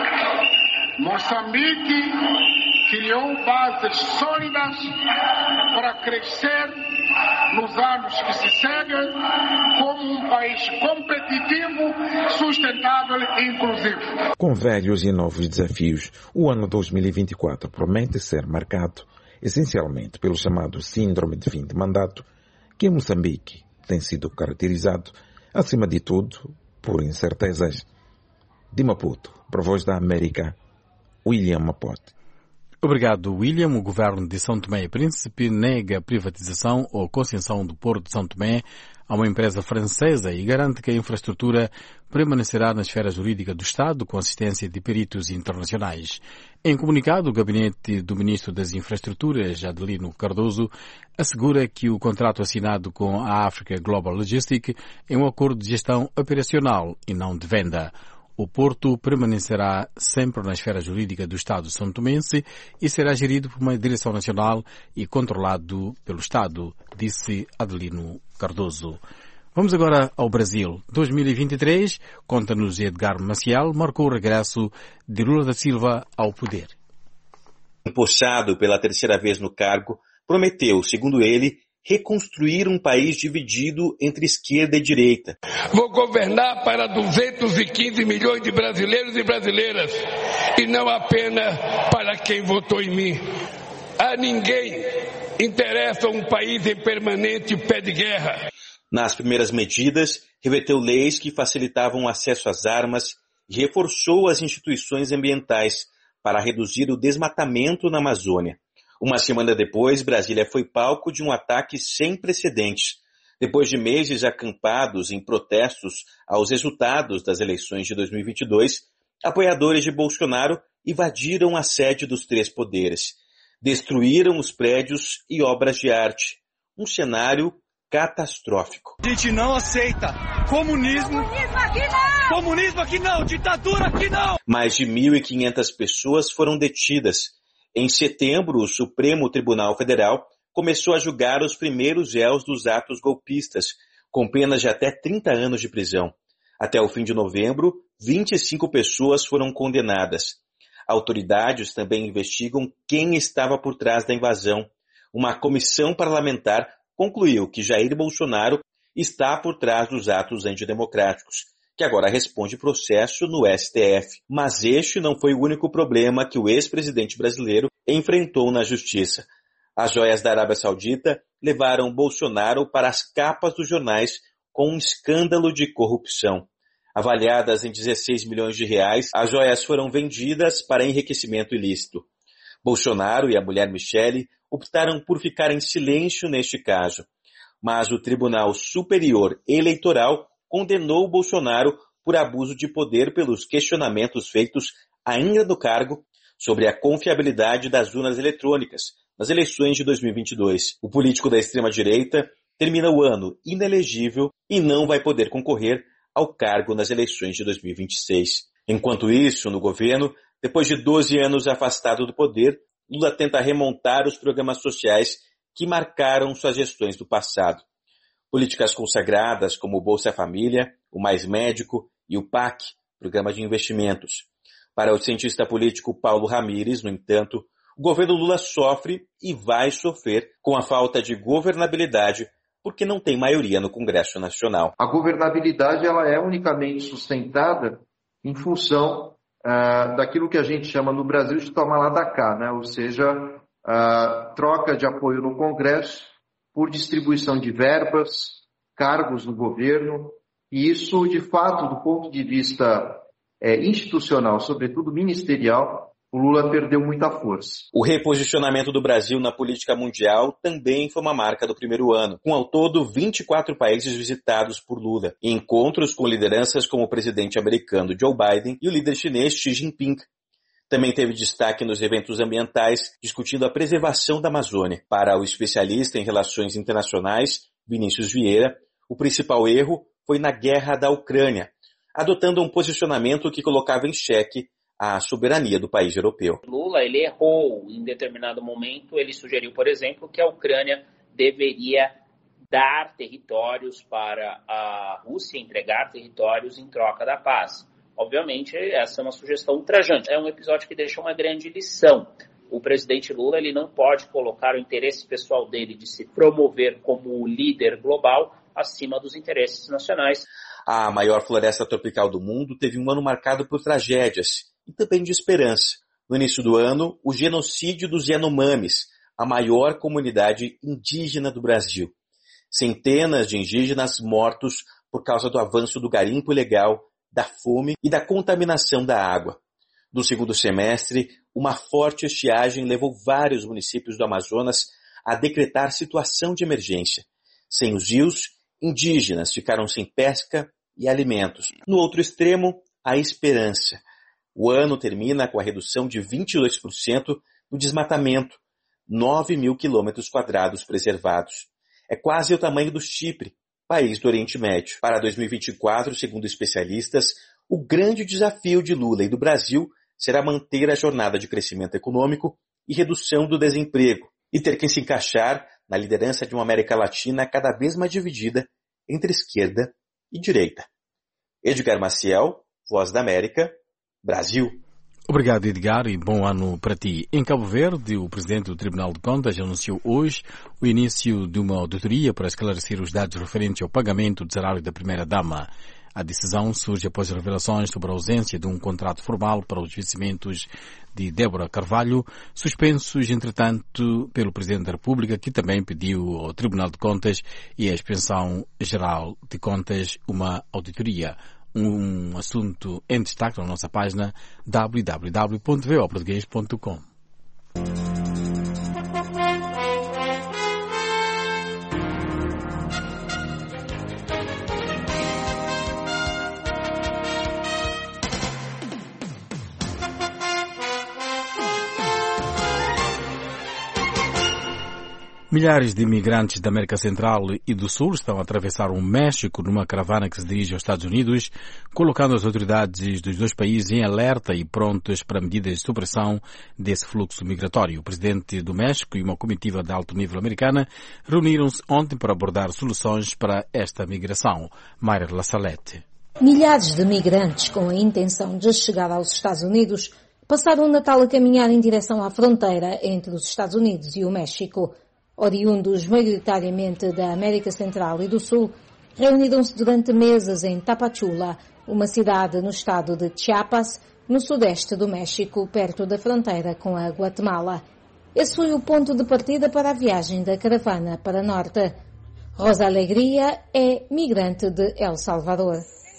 Speaker 3: Moçambique criou bases sólidas para crescer nos anos que se seguem como um país competitivo, sustentável e inclusivo.
Speaker 6: Com velhos e novos desafios, o ano 2024 promete ser marcado essencialmente pelo chamado síndrome de fim de mandato, que em Moçambique tem sido caracterizado, acima de tudo, por incertezas. De Maputo, para a Voz da América, William Laporte.
Speaker 16: Obrigado, William. O governo de São Tomé e Príncipe nega a privatização ou concessão do Porto de São Tomé a uma empresa francesa e garante que a infraestrutura permanecerá na esfera jurídica do Estado com assistência de peritos internacionais. Em comunicado, o gabinete do Ministro das Infraestruturas, Adelino Cardoso, assegura que o contrato assinado com a Africa Global Logistic é um acordo de gestão operacional e não de venda. O porto permanecerá sempre na esfera jurídica do Estado são-tomense e será gerido por uma direção nacional e controlado pelo Estado, disse Adelino Cardoso. Vamos agora ao Brasil. 2023, conta-nos Edgar Maciel, marcou o regresso de Lula da Silva ao poder.
Speaker 10: Empossado pela terceira vez no cargo, prometeu, segundo ele, reconstruir um país dividido entre esquerda e direita.
Speaker 3: Vou governar para 215 milhões de brasileiros e brasileiras e não apenas para quem votou em mim. A ninguém interessa um país em permanente pé de guerra.
Speaker 10: Nas primeiras medidas, reverteu leis que facilitavam o acesso às armas e reforçou as instituições ambientais para reduzir o desmatamento na Amazônia. Uma semana depois, Brasília foi palco de um ataque sem precedentes. Depois de meses acampados em protestos aos resultados das eleições de 2022, apoiadores de Bolsonaro invadiram a sede dos três poderes. Destruíram os prédios e obras de arte. Um cenário catastrófico.
Speaker 13: A gente não aceita comunismo. Comunismo aqui não, ditadura aqui não.
Speaker 10: Mais de 1.500 pessoas foram detidas. Em setembro, o Supremo Tribunal Federal começou a julgar os primeiros réus dos atos golpistas, com penas de até 30 anos de prisão. Até o fim de novembro, 25 pessoas foram condenadas. Autoridades também investigam quem estava por trás da invasão. Uma comissão parlamentar concluiu que Jair Bolsonaro está por trás dos atos antidemocráticos, que agora responde processo no STF. Mas este não foi o único problema que o ex-presidente brasileiro enfrentou na justiça. As joias da Arábia Saudita levaram Bolsonaro para as capas dos jornais com um escândalo de corrupção. Avaliadas em 16 milhões de reais, as joias foram vendidas para enriquecimento ilícito. Bolsonaro e a mulher Michele optaram por ficar em silêncio neste caso. Mas o Tribunal Superior Eleitoral condenou Bolsonaro por abuso de poder pelos questionamentos feitos ainda no cargo sobre a confiabilidade das urnas eletrônicas nas eleições de 2022. O político da extrema-direita termina o ano inelegível e não vai poder concorrer ao cargo nas eleições de 2026. Enquanto isso, no governo, depois de 12 anos afastado do poder, Lula tenta remontar os programas sociais que marcaram suas gestões do passado. Políticas consagradas como o Bolsa Família, o Mais Médico e o PAC, Programa de Investimentos. Para o cientista político Paulo Ramires, no entanto, o governo Lula sofre e vai sofrer com a falta de governabilidade porque não tem maioria no Congresso Nacional.
Speaker 14: A governabilidade ela é unicamente sustentada em função daquilo que a gente chama no Brasil de toma lá da cá, né? Ou seja, troca de apoio no Congresso por distribuição de verbas, cargos no governo, e isso, de fato, do ponto de vista institucional, sobretudo ministerial, o Lula perdeu muita força.
Speaker 10: O reposicionamento do Brasil na política mundial também foi uma marca do primeiro ano, com ao todo 24 países visitados por Lula, e encontros com lideranças como o presidente americano Joe Biden e o líder chinês Xi Jinping. Também teve destaque nos eventos ambientais, discutindo a preservação da Amazônia. Para o especialista em relações internacionais, Vinícius Vieira, o principal erro foi na guerra da Ucrânia, adotando um posicionamento que colocava em xeque a soberania do país europeu.
Speaker 15: Lula, ele errou em determinado momento, ele sugeriu, por exemplo, que a Ucrânia deveria dar territórios para a Rússia, entregar territórios em troca da paz. Obviamente, essa é uma sugestão ultrajante. É um episódio que deixa uma grande lição. O presidente Lula ele não pode colocar o interesse pessoal dele de se promover como líder global acima dos interesses nacionais.
Speaker 10: A maior floresta tropical do mundo teve um ano marcado por tragédias e também de esperança. No início do ano, o genocídio dos Yanomamis, a maior comunidade indígena do Brasil. Centenas de indígenas mortos por causa do avanço do garimpo ilegal, da fome e da contaminação da água. No segundo semestre, uma forte estiagem levou vários municípios do Amazonas a decretar situação de emergência. Sem os rios, indígenas ficaram sem pesca e alimentos. No outro extremo, a esperança. O ano termina com a redução de 22% do desmatamento, 9 mil quilômetros quadrados preservados. É quase o tamanho do Chipre, país do Oriente Médio. Para 2024, segundo especialistas, o grande desafio de Lula e do Brasil será manter a jornada de crescimento econômico e redução do desemprego, e ter que se encaixar na liderança de uma América Latina cada vez mais dividida entre esquerda e direita. Edgar Maciel, Voz da América, Brasil.
Speaker 16: Obrigado, Edgar, e bom ano para ti. Em Cabo Verde, o presidente do Tribunal de Contas anunciou hoje o início de uma auditoria para esclarecer os dados referentes ao pagamento do salário da primeira-dama. A decisão surge após revelações sobre a ausência de um contrato formal para os vencimentos de Débora Carvalho, suspensos, entretanto, pelo Presidente da República, que também pediu ao Tribunal de Contas e à Inspeção Geral de Contas uma auditoria. Um assunto em destaque na nossa página www.voportugues.com. Milhares de imigrantes da América Central e do Sul estão a atravessar o México numa caravana que se dirige aos Estados Unidos, colocando as autoridades dos dois países em alerta e prontas para medidas de supressão desse fluxo migratório. O presidente do México e uma comitiva de alto nível americana reuniram-se ontem para abordar soluções para esta migração. Mayra La Salette.
Speaker 17: Milhares de migrantes com a intenção de chegar aos Estados Unidos passaram o Natal a caminhar em direção à fronteira entre os Estados Unidos e o México. Oriundos maioritariamente da América Central e do Sul, reuniram-se durante meses em Tapachula, uma cidade no estado de Chiapas, no sudeste do México, perto da fronteira com a Guatemala. Esse foi o ponto de partida para a viagem da caravana para norte. Rosa Alegria é migrante de El Salvador.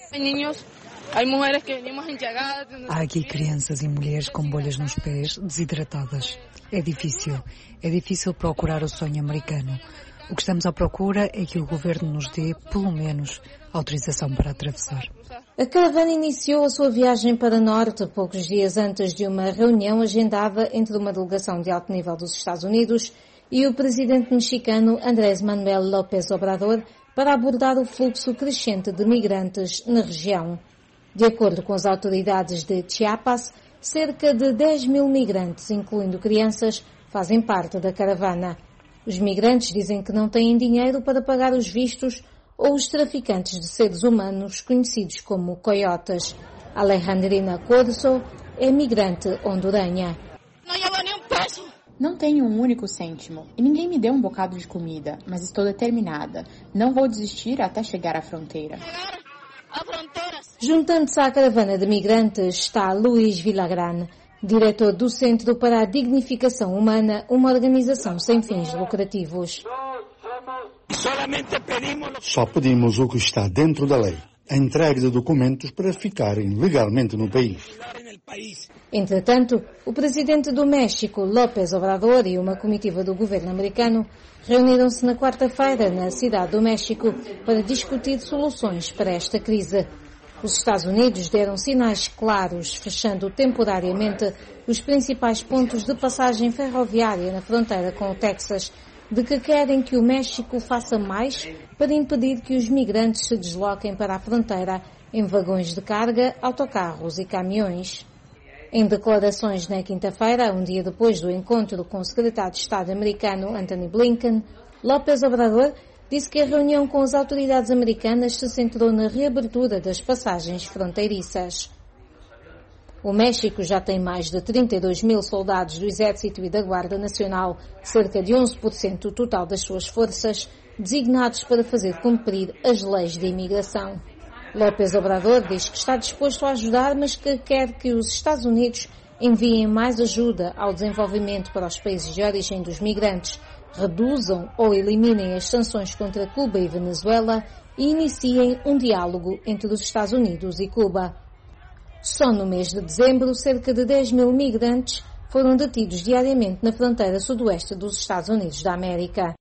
Speaker 11: Há aqui crianças e mulheres com bolhas nos pés, desidratadas. É difícil procurar o sonho americano. O que estamos à procura é que o governo nos dê, pelo menos, autorização para atravessar.
Speaker 17: A caravana iniciou a sua viagem para norte poucos dias antes de uma reunião agendada entre uma delegação de alto nível dos Estados Unidos e o presidente mexicano Andrés Manuel López Obrador para abordar o fluxo crescente de migrantes na região. De acordo com as autoridades de Chiapas, cerca de 10 mil migrantes, incluindo crianças, fazem parte da caravana. Os migrantes dizem que não têm dinheiro para pagar os vistos ou os traficantes de seres humanos, conhecidos como coiotes. Alejandrina Corso é migrante honduranha.
Speaker 18: Não tenho um único cêntimo e ninguém me deu um bocado de comida, mas estou determinada. Não vou desistir até chegar à fronteira.
Speaker 17: Juntando-se à caravana de migrantes está Luís Villagrán, diretor do Centro para a Dignificação Humana, uma organização sem fins lucrativos.
Speaker 1: Só pedimos o que está dentro da lei, a entrega de documentos para ficarem legalmente no país.
Speaker 17: Entretanto, o presidente do México, López Obrador, e uma comitiva do governo americano reuniram-se na quarta-feira na cidade do México para discutir soluções para esta crise. Os Estados Unidos deram sinais claros, fechando temporariamente os principais pontos de passagem ferroviária na fronteira com o Texas, de que querem que o México faça mais para impedir que os migrantes se desloquem para a fronteira em vagões de carga, autocarros e caminhões. Em declarações na quinta-feira, um dia depois do encontro com o secretário de Estado americano Antony Blinken, López Obrador disse que a reunião com as autoridades americanas se centrou na reabertura das passagens fronteiriças. O México já tem mais de 32 mil soldados do Exército e da Guarda Nacional, cerca de 11% do total das suas forças, designados para fazer cumprir as leis de imigração. López Obrador diz que está disposto a ajudar, mas que quer que os Estados Unidos enviem mais ajuda ao desenvolvimento para os países de origem dos migrantes, reduzam ou eliminem as sanções contra Cuba e Venezuela e iniciem um diálogo entre os Estados Unidos e Cuba. Só no mês de dezembro, cerca de 10 mil migrantes foram detidos diariamente na fronteira sudoeste dos Estados Unidos da América.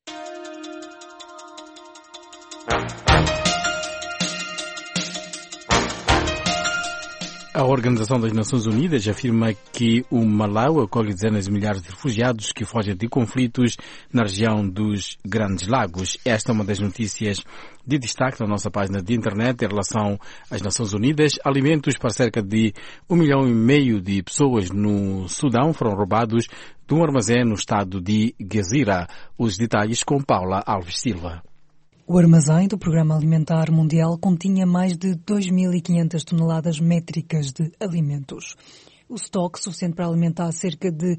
Speaker 16: A Organização das Nações Unidas afirma que o Malau acolhe dezenas de milhares de refugiados que fogem de conflitos na região dos Grandes Lagos. Esta é uma das notícias de destaque na nossa página de internet em relação às Nações Unidas. Alimentos para cerca de 1,5 milhão de pessoas no Sudão foram roubados de um armazém no estado de Gezira. Os detalhes com Paula Alves Silva.
Speaker 11: O armazém do Programa Alimentar Mundial continha mais de 2.500 toneladas métricas de alimentos. O estoque, suficiente para alimentar cerca de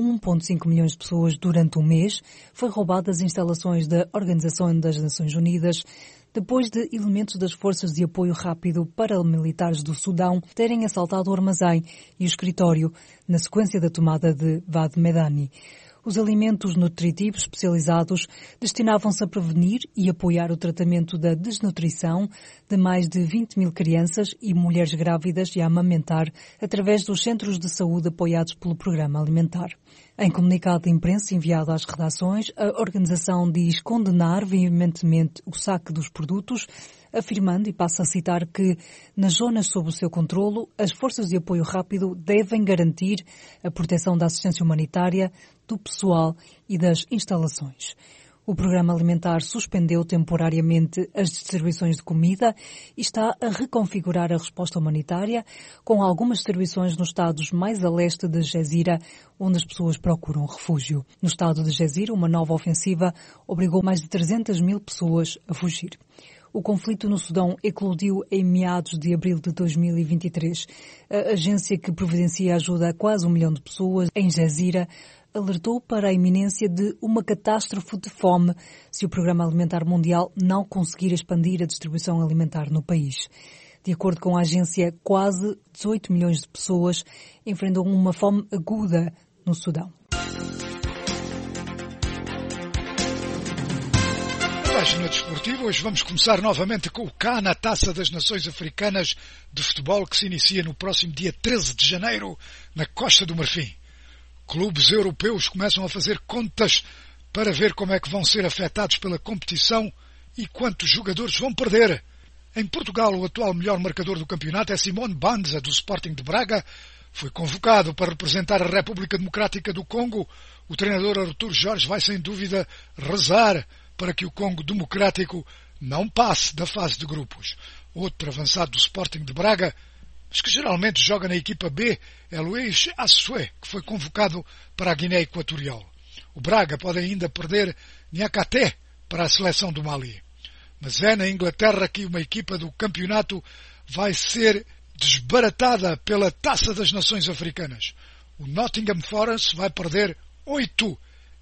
Speaker 11: 1,5 milhões de pessoas durante um mês, foi roubado das instalações da Organização das Nações Unidas, depois de elementos das Forças de Apoio Rápido Paramilitares do Sudão terem assaltado o armazém e o escritório na sequência da tomada de Wad Medani. Os alimentos nutritivos especializados destinavam-se a prevenir e apoiar o tratamento da desnutrição de mais de 20 mil crianças e mulheres grávidas e a amamentar através dos centros de saúde apoiados pelo Programa Alimentar. Em comunicado de imprensa enviado às redações, a organização diz condenar veementemente o saque dos produtos, afirmando, e passa a citar, que nas zonas sob o seu controlo, as forças de apoio rápido devem garantir a proteção da assistência humanitária, do pessoal e das instalações. O Programa Alimentar suspendeu temporariamente as distribuições de comida e está a reconfigurar a resposta humanitária, com algumas distribuições nos estados mais a leste de Gezira, onde as pessoas procuram refúgio. No estado de Gezira, uma nova ofensiva obrigou mais de 300 mil pessoas a fugir. O conflito no Sudão eclodiu em meados de abril de 2023. A agência que providencia ajuda a quase 1 milhão de pessoas em Gezira alertou para a iminência de uma catástrofe de fome se o Programa Alimentar Mundial não conseguir expandir a distribuição alimentar no país. De acordo com a agência, quase 18 milhões de pessoas enfrentam uma fome aguda no Sudão.
Speaker 1: Página desportiva, hoje vamos começar novamente com o CAN, a Taça das Nações Africanas de Futebol, que se inicia no próximo dia 13 de janeiro na Costa do Marfim. Clubes europeus começam a fazer contas para ver como é que vão ser afetados pela competição e quantos jogadores vão perder. Em Portugal, o atual melhor marcador do campeonato é Simone Banza, do Sporting de Braga. Foi convocado para representar a República Democrática do Congo. O treinador Artur Jorge vai, sem dúvida, rezar para que o Congo Democrático não passe da fase de grupos. Outro avançado do Sporting de Braga, mas que geralmente joga na equipa B, é Luís Assué, que foi convocado para a Guiné Equatorial. O Braga pode ainda perder Niakate para a seleção do Mali. Mas é na Inglaterra que uma equipa do campeonato vai ser desbaratada pela Taça das Nações Africanas. O Nottingham Forest vai perder 8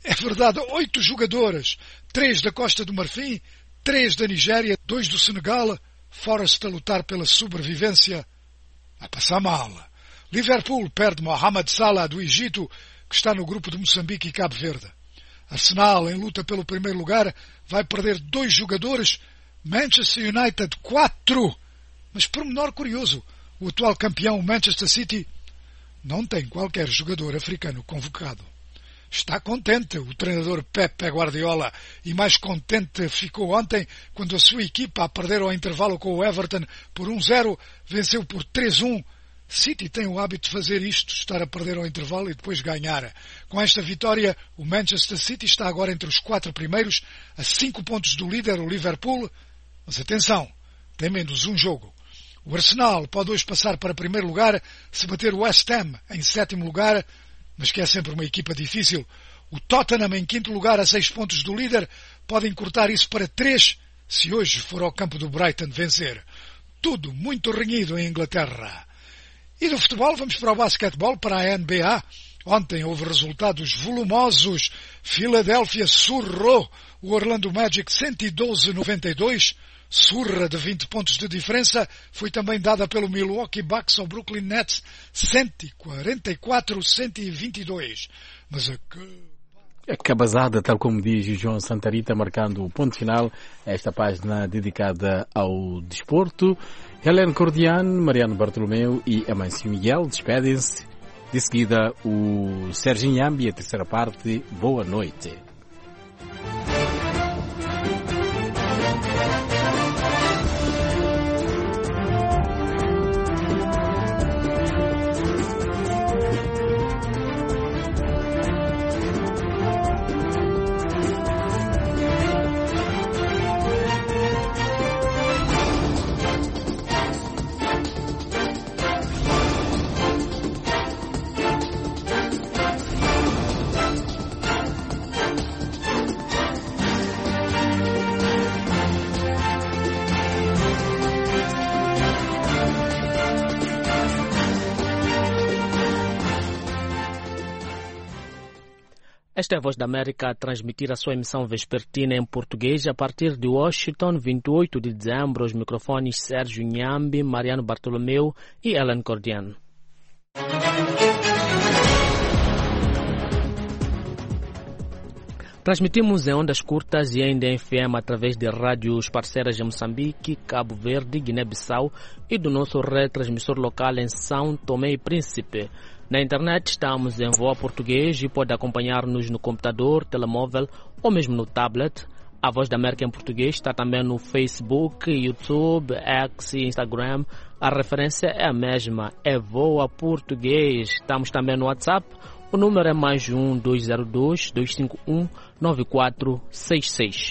Speaker 1: jogadores. 3 da Costa do Marfim, 3 da Nigéria, 2 do Senegal. Forest a lutar pela sobrevivência. Vai passar mal. Liverpool perde Mohamed Salah do Egito, que está no grupo de Moçambique e Cabo Verde. Arsenal, em luta pelo primeiro lugar, vai perder 2 jogadores. Manchester United, 4. Mas por menor curioso, o atual campeão Manchester City não tem qualquer jogador africano convocado. Está contente o treinador Pep Guardiola, e mais contente ficou ontem quando a sua equipa, a perder ao intervalo com o Everton por 1-0, venceu por 3-1. City tem o hábito de fazer isto, estar a perder ao intervalo e depois ganhar. Com esta vitória, o Manchester City está agora entre os 4 primeiros, a 5 pontos do líder, o Liverpool. Mas atenção, tem menos um jogo. O Arsenal pode hoje passar para primeiro lugar se bater o West Ham em 7º lugar, mas que é sempre uma equipa difícil. O Tottenham, em 5º lugar, a 6 pontos do líder, pode encurtar isso para 3 se hoje for ao campo do Brighton vencer. Tudo muito renhido em Inglaterra. E do futebol vamos para o basquetebol, para a NBA. Ontem houve resultados volumosos. Filadélfia surrou o Orlando Magic 112-92. Surra de 20 pontos de diferença foi também dada pelo Milwaukee Bucks ao Brooklyn Nets 144-122. Mas a
Speaker 16: cabazada, tal como diz o João Santarita, marcando o ponto final a esta página dedicada ao desporto. Helene Cordian, Mariano Bartolomeu e Amancio Miguel despedem-se. De seguida, o Sérgio Inhambi, a terceira parte. Boa noite.
Speaker 7: Esta é a Voz da América a transmitir a sua emissão vespertina em português a partir de Washington, 28 de dezembro, os microfones Sérgio Inhambi, Mariano Bartolomeu e Ellen Cordiano. Transmitimos em ondas curtas e ainda em FM através de rádios parceiras em Moçambique, Cabo Verde, Guiné-Bissau e do nosso retransmissor local em São Tomé e Príncipe. Na internet estamos em Voa Português e pode acompanhar-nos no computador, telemóvel ou mesmo no tablet. A Voz da América em português está também no Facebook, YouTube, X e Instagram. A referência é a mesma, é Voa Português. Estamos também no WhatsApp. O número é +1 202 251 9466.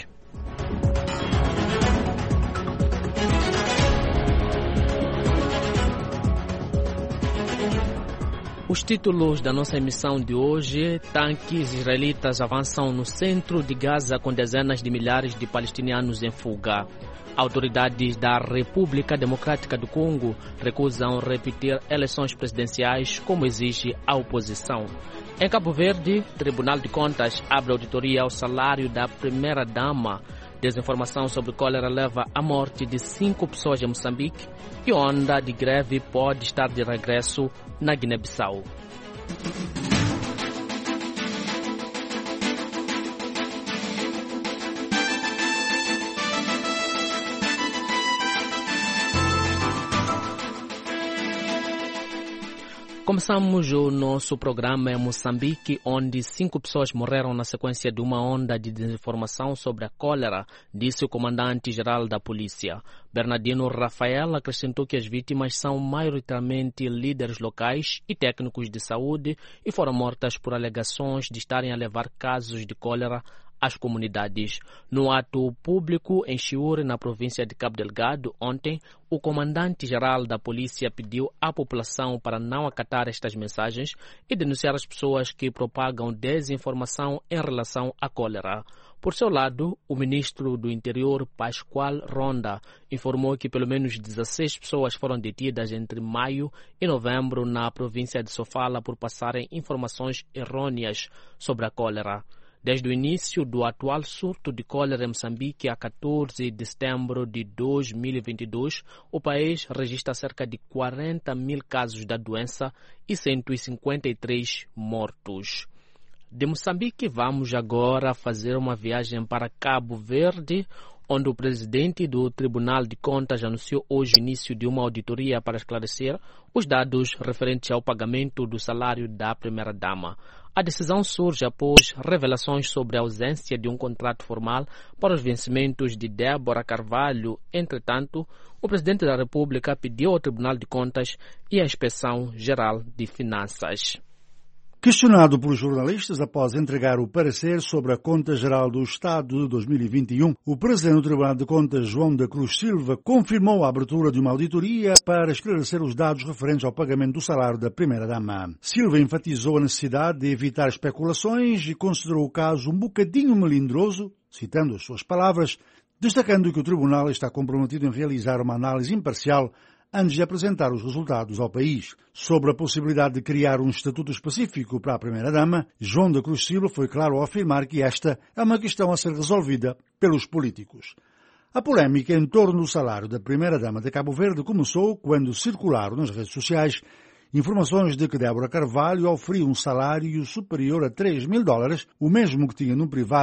Speaker 7: Os títulos da nossa emissão de hoje: tanques israelitas avançam no centro de Gaza com dezenas de milhares de palestinianos em fuga. Autoridades da República Democrática do Congo recusam repetir eleições presidenciais como exige a oposição. Em Cabo Verde, Tribunal de Contas abre auditoria ao salário da primeira-dama. Desinformação sobre cólera leva à morte de 5 pessoas em Moçambique e onda de greve pode estar de regresso na Guiné-Bissau. Começamos o nosso programa em Moçambique, onde 5 pessoas morreram na sequência de uma onda de desinformação sobre a cólera, disse o comandante-geral da polícia. Bernardino Rafael acrescentou que as vítimas são maioritariamente líderes locais e técnicos de saúde e foram mortas por alegações de estarem a levar casos de cólera às comunidades. No ato público em Chiure, na província de Cabo Delgado, ontem, o comandante-geral da polícia pediu à população para não acatar estas mensagens e denunciar as pessoas que propagam desinformação em relação à cólera. Por seu lado, o ministro do Interior, Pascoal Ronda, informou que pelo menos 16 pessoas foram detidas entre maio e novembro na província de Sofala por passarem informações errôneas sobre a cólera. Desde o início do atual surto de cólera em Moçambique, a 14 de setembro de 2022, o país registra cerca de 40 mil casos da doença e 153 mortos. De Moçambique, vamos agora fazer uma viagem para Cabo Verde, onde o presidente do Tribunal de Contas anunciou hoje o início de uma auditoria para esclarecer os dados referentes ao pagamento do salário da primeira-dama. A decisão surge após revelações sobre a ausência de um contrato formal para os vencimentos de Débora Carvalho. Entretanto, o presidente da República pediu ao Tribunal de Contas e à Inspeção Geral de Finanças.
Speaker 1: Questionado por jornalistas após entregar o parecer sobre a Conta Geral do Estado de 2021, o presidente do Tribunal de Contas, João da Cruz Silva, confirmou a abertura de uma auditoria para esclarecer os dados referentes ao pagamento do salário da primeira-dama. Silva enfatizou a necessidade de evitar especulações e considerou o caso um bocadinho melindroso, citando as suas palavras, destacando que o Tribunal está comprometido em realizar uma análise imparcial antes de apresentar os resultados ao país. Sobre a possibilidade de criar um estatuto específico para a primeira-dama, João da Cruz Silva foi claro ao afirmar que esta é uma questão a ser resolvida pelos políticos. A polémica em torno do salário da primeira-dama de Cabo Verde começou quando circularam nas redes sociais informações de que Débora Carvalho oferia um salário superior a $3.000, o mesmo que tinha no privado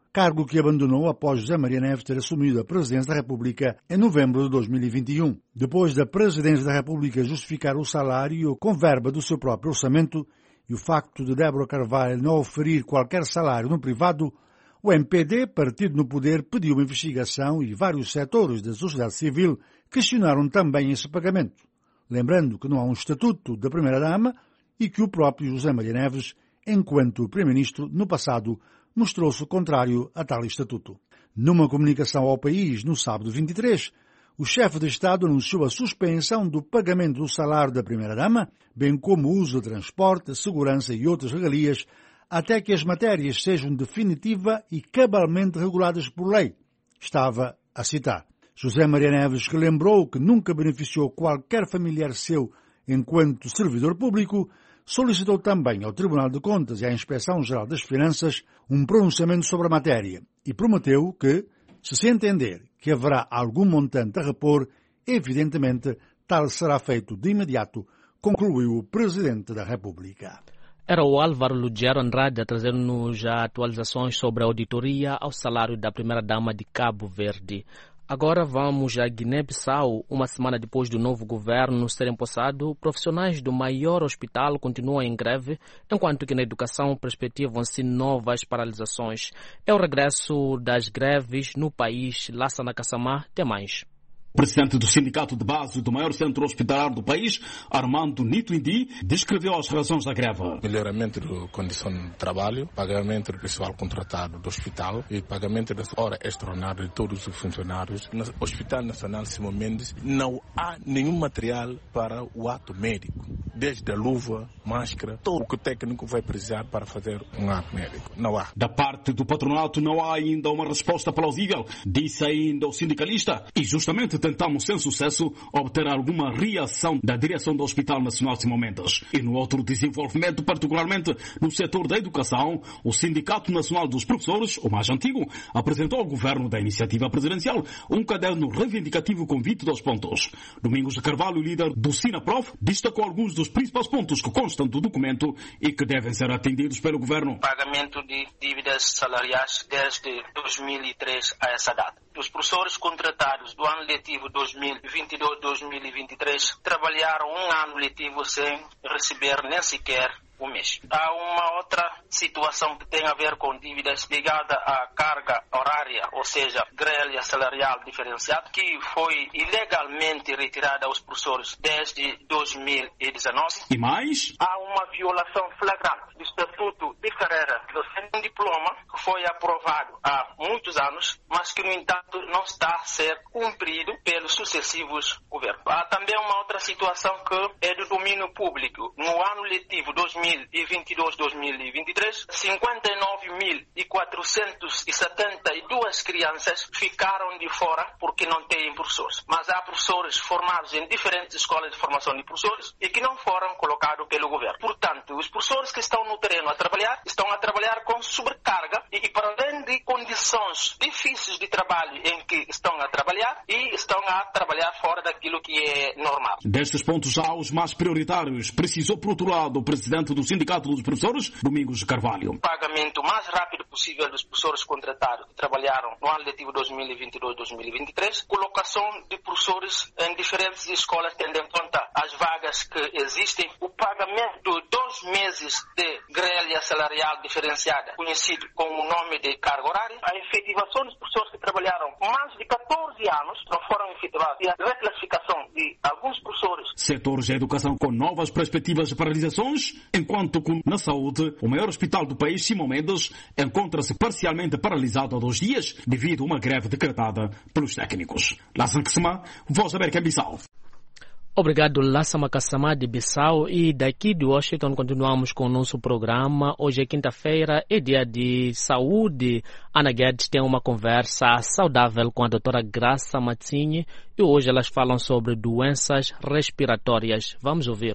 Speaker 1: cargo que abandonou após José Maria Neves ter assumido a presidência da República em novembro de 2021. Depois da presidência da República justificar o salário com verba do seu próprio orçamento e o facto de Débora Carvalho não oferir qualquer salário no privado, o MPD, partido no poder, pediu uma investigação e vários setores da sociedade civil questionaram também esse pagamento, lembrando que não há um estatuto da Primeira-Dama e que o próprio José Maria Neves, enquanto Primeiro-Ministro, no passado, mostrou-se contrário a tal estatuto. Numa comunicação ao país, no sábado 23, o chefe de Estado anunciou a suspensão do pagamento do salário da Primeira-Dama, bem como o uso de transporte, segurança e outras regalias, até que as matérias sejam definitiva e cabalmente reguladas por lei. Estava a citar. José Maria Neves, que lembrou que nunca beneficiou qualquer familiar seu enquanto servidor público, solicitou também ao Tribunal de Contas e à Inspeção-Geral das Finanças um pronunciamento sobre a matéria e prometeu que, se se entender que haverá algum montante a repor, evidentemente tal será feito de imediato, concluiu o Presidente da República.
Speaker 7: Era o Álvaro Lugero Andrade a trazer-nos já atualizações sobre a auditoria ao salário da Primeira-Dama de Cabo Verde. Agora vamos a Guiné-Bissau. Uma semana depois do novo governo ser empossado, profissionais do maior hospital continuam em greve, enquanto que na educação perspectivam-se novas paralisações. É o regresso das greves no país. Lassana Kassamá tem mais.
Speaker 4: O presidente do sindicato de base do maior centro hospitalar do país, Armando Nito Indi, descreveu as razões da greve.
Speaker 5: Melhoramento da condição de trabalho, pagamento do pessoal contratado do hospital e pagamento das horas extraordinárias de todos os funcionários. No Hospital Nacional Simão Mendes não há nenhum material para o ato médico, desde a luva, máscara, todo o que o técnico vai precisar para fazer um ato médico. Não há.
Speaker 4: Da parte do patronato não há ainda uma resposta plausível, disse ainda o sindicalista, e justamente tentamos sem sucesso obter alguma reação da direção do Hospital Nacional Simão Mendes. E no outro desenvolvimento, particularmente no setor da educação, o Sindicato Nacional dos Professores, o mais antigo, apresentou ao governo da iniciativa presidencial um caderno reivindicativo com 22 pontos. Domingos de Carvalho, líder do SINAPROF, destacou alguns dos principais pontos que constam do documento e que devem ser atendidos pelo governo.
Speaker 8: Pagamento de dívidas salariais desde 2003 a essa data. Os professores contratados do ano letivo 2022-2023 trabalharam um ano letivo sem receber nem sequer o mês. Há uma outra situação que tem a ver com dívidas ligada à carga horária, ou seja, grelha salarial diferenciada, que foi ilegalmente retirada aos professores desde 2019.
Speaker 4: E mais?
Speaker 8: Há uma violação flagrante do Estatuto de Carreira docente com diploma que foi aprovado há muitos anos, mas que, no entanto, não está a ser cumprido pelos sucessivos governos. Há também uma outra situação que é do domínio público. No ano letivo 2022-2023, 59.472 crianças ficaram de fora porque não têm professores. Mas há professores formados em diferentes escolas de formação de professores e que não foram colocados pelo governo. Portanto, os professores que estão no terreno estão a trabalhar com sobrecarga e para além de condições difíceis de trabalho em que estão a trabalhar e estão a trabalhar fora daquilo que é normal.
Speaker 4: Destes pontos há os mais prioritários. Precisou, por outro lado, o presidente do Sindicato dos Professores, Domingos de Carvalho.
Speaker 8: O pagamento mais rápido possível dos professores contratados que trabalharam no ano letivo 2022-2023, colocação de professores em diferentes escolas, tendo em conta as vagas que existem, o pagamento de 2 meses de grelha salarial diferenciada, conhecido com o nome de carga horária, a efetivação dos professores que trabalharam mais de 14 anos não foram efetivados e a reclassificação de alguns professores.
Speaker 4: Setores da educação com novas perspectivas de paralisações, enquanto que na saúde, o maior hospital do país, Simão Mendes, encontra-se parcialmente paralisado há 2 dias devido a uma greve decretada pelos técnicos. Lassana Kassamá, Voz da América, Bissau.
Speaker 7: Obrigado, Lassana Kassamá de Bissau. E daqui de Washington continuamos com o nosso programa. Hoje é quinta-feira, é dia de saúde. Ana Guedes tem uma conversa saudável com a doutora Graça Mazzini e hoje elas falam sobre doenças respiratórias. Vamos ouvir.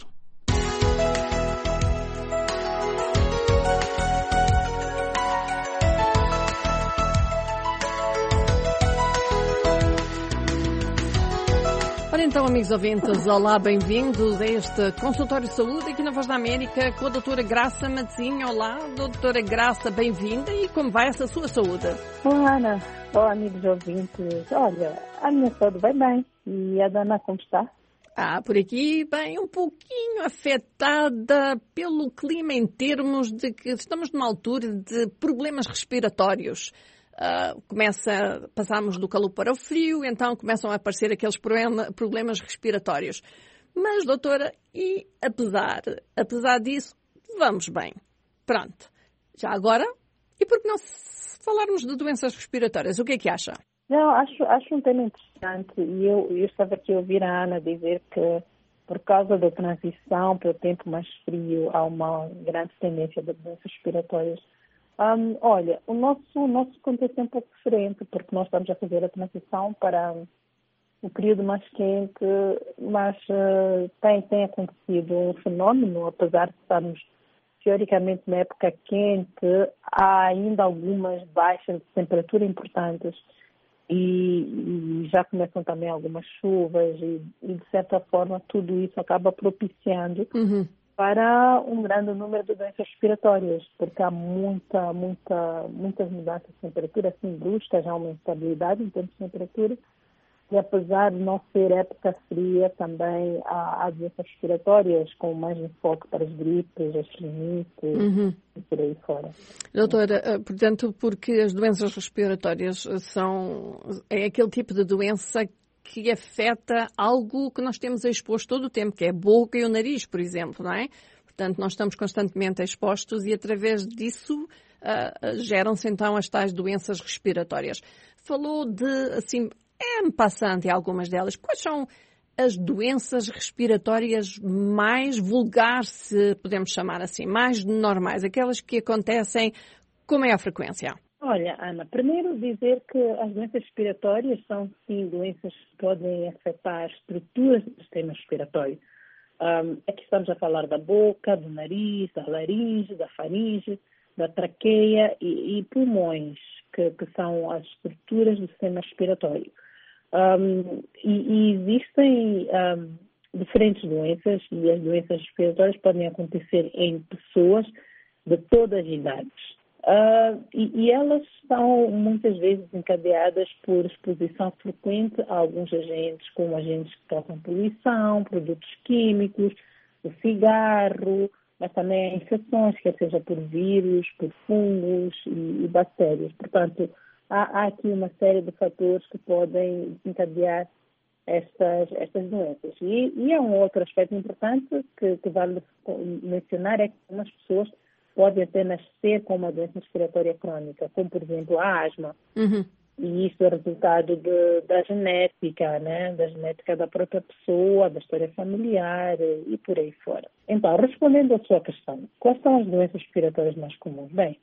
Speaker 9: Então, amigos ouvintes, olá, bem-vindos a este consultório de saúde aqui na Voz da América com a doutora Graça Matezinha. Olá, doutora Graça, bem-vinda, e como vai essa sua saúde?
Speaker 19: Olá, Ana. Olá, amigos ouvintes. Olha, a minha saúde vai bem. E a Dana, como está?
Speaker 9: Por aqui, bem, um pouquinho afetada pelo clima em termos de que estamos numa altura de problemas respiratórios. Passamos do calor para o frio, então começam a aparecer aqueles problemas respiratórios. Mas, doutora, e apesar disso, vamos bem. Pronto. Já agora, e por que não falarmos de doenças respiratórias? O que é que acha?
Speaker 19: Não, acho um tema interessante, e eu estava aqui a ouvir a Ana dizer que por causa da transição para o tempo mais frio há uma grande tendência de doenças respiratórias. Olha, o nosso contexto é um pouco diferente, porque nós estamos a fazer a transição para o período mais quente, mas tem acontecido um fenómeno, apesar de estarmos teoricamente na época quente, há ainda algumas baixas de temperatura importantes e já começam também algumas chuvas e de certa forma tudo isso acaba propiciando para um grande número de doenças respiratórias, porque há muitas mudanças de temperatura, assim, bruscas, há uma instabilidade em termos de temperatura, e apesar de não ser época fria, também há doenças respiratórias, com mais enfoque para as gripes, as rinites e por aí fora.
Speaker 9: Doutora, portanto, porque as doenças respiratórias é aquele tipo de doença que afeta algo que nós temos exposto todo o tempo, que é a boca e o nariz, por exemplo, não é? Portanto, nós estamos constantemente expostos e, através disso, geram-se, então, as tais doenças respiratórias. Falou de, assim, passante algumas delas. Quais são as doenças respiratórias mais vulgares, se podemos chamar assim, mais normais, aquelas que acontecem com maior frequência?
Speaker 19: Olha, Ana, primeiro dizer que as doenças respiratórias são, sim, doenças que podem afetar estruturas do sistema respiratório. Aqui estamos a falar da boca, do nariz, da laringe, da faringe, da traqueia e pulmões, que são as estruturas do sistema respiratório. E existem diferentes doenças, e as doenças respiratórias podem acontecer em pessoas de todas as idades. E elas são muitas vezes encadeadas por exposição frequente a alguns agentes, como agentes que causam poluição, produtos químicos, o cigarro, mas também há infecções, quer seja por vírus, por fungos e bactérias. Portanto, há aqui uma série de fatores que podem encadear estas doenças. E há um outro aspecto importante que vale mencionar, é que algumas pessoas podem até nascer com uma doença respiratória crônica, como, por exemplo, a asma. E isso é resultado da genética, né? Da genética da própria pessoa, da história familiar e por aí fora. Então, respondendo à sua questão, quais são as doenças respiratórias mais comuns? Bem,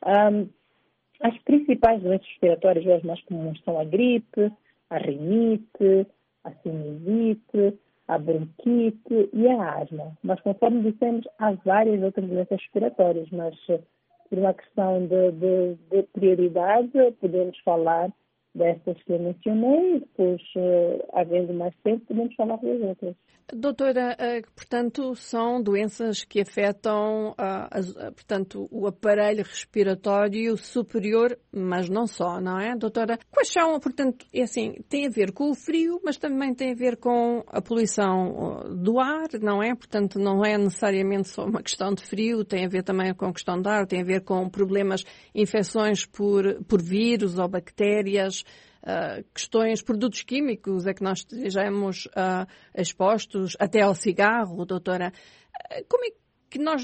Speaker 19: as principais doenças respiratórias, as mais comuns, são a gripe, a rinite, a sinusite, a bronquite e a asma. Mas, conforme dissemos, há várias outras doenças respiratórias, mas por uma questão de prioridade, podemos falar dessas que eu mencionei, depois, havendo mais tempo, podemos falar das outras.
Speaker 9: Doutora, portanto, são doenças que afetam, portanto, o aparelho respiratório superior, mas não só, não é, doutora? Quais são, portanto, tem a ver com o frio, mas também tem a ver com a poluição do ar, não é? Portanto, não é necessariamente só uma questão de frio, tem a ver também com a questão de ar, tem a ver com problemas, infecções por vírus ou bactérias, questões, produtos químicos a que nós estejamos expostos, até ao cigarro, doutora. Como é que nós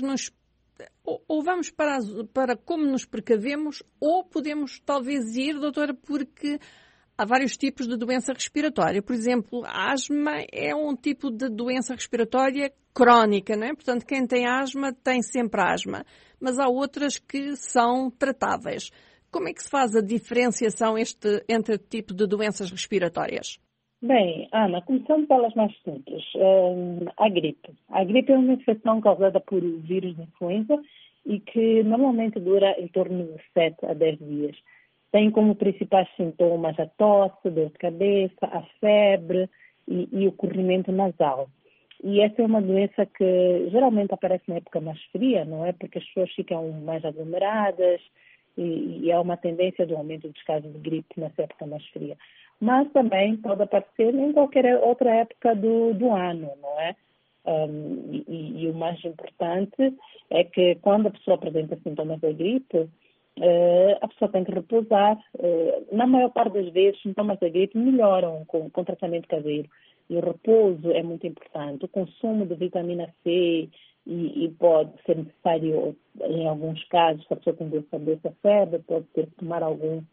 Speaker 9: ou vamos para como nos precavemos, ou podemos talvez ir, doutora, porque há vários tipos de doença respiratória. Por exemplo, a asma é um tipo de doença respiratória crónica, não é? Portanto, quem tem asma tem sempre asma, mas há outras que são tratáveis. Como é que se faz a diferenciação entre tipo de doenças respiratórias?
Speaker 19: Bem, Ana, começando pelas mais simples, a gripe. A gripe é uma infecção causada por vírus de influenza e que normalmente dura em torno de 7 a 10 dias. Tem como principais sintomas a tosse, dor de cabeça, a febre e o corrimento nasal. E essa é uma doença que geralmente aparece na época mais fria, não é? Porque as pessoas ficam mais aglomeradas e há uma tendência do aumento dos casos de gripe nessa época mais fria. Mas também pode aparecer em qualquer outra época do ano, não é? E o mais importante é que quando a pessoa apresenta sintomas da gripe, a pessoa tem que repousar. Na maior parte das vezes, sintomas da gripe melhoram com tratamento caseiro. E o repouso é muito importante. O consumo de vitamina C e pode ser necessário, em alguns casos, se a pessoa tem dor de cabeça, febre, pode ter que tomar algum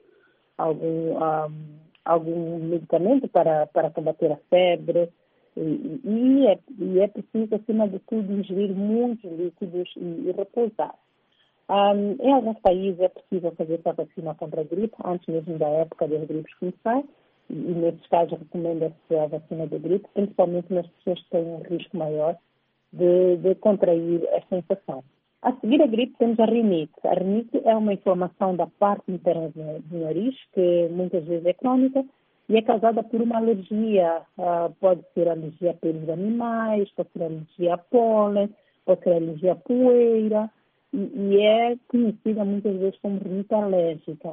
Speaker 19: medicamento para combater a febre. E é preciso, acima de tudo, ingerir muitos líquidos e repousar. Em alguns países é possível fazer a vacina contra a gripe, antes mesmo da época das gripes começar. E nesses casos recomenda-se a vacina da gripe, principalmente nas pessoas que têm um risco maior de contrair esta infecção. A seguir a gripe temos a rinite. A rinite é uma inflamação da parte interna do nariz, que muitas vezes é crônica, e é causada por uma alergia. Pode ser alergia a pelos de animais, pode ser alergia a pólen, pode ser alergia a poeira, e é conhecida muitas vezes como rinite alérgica.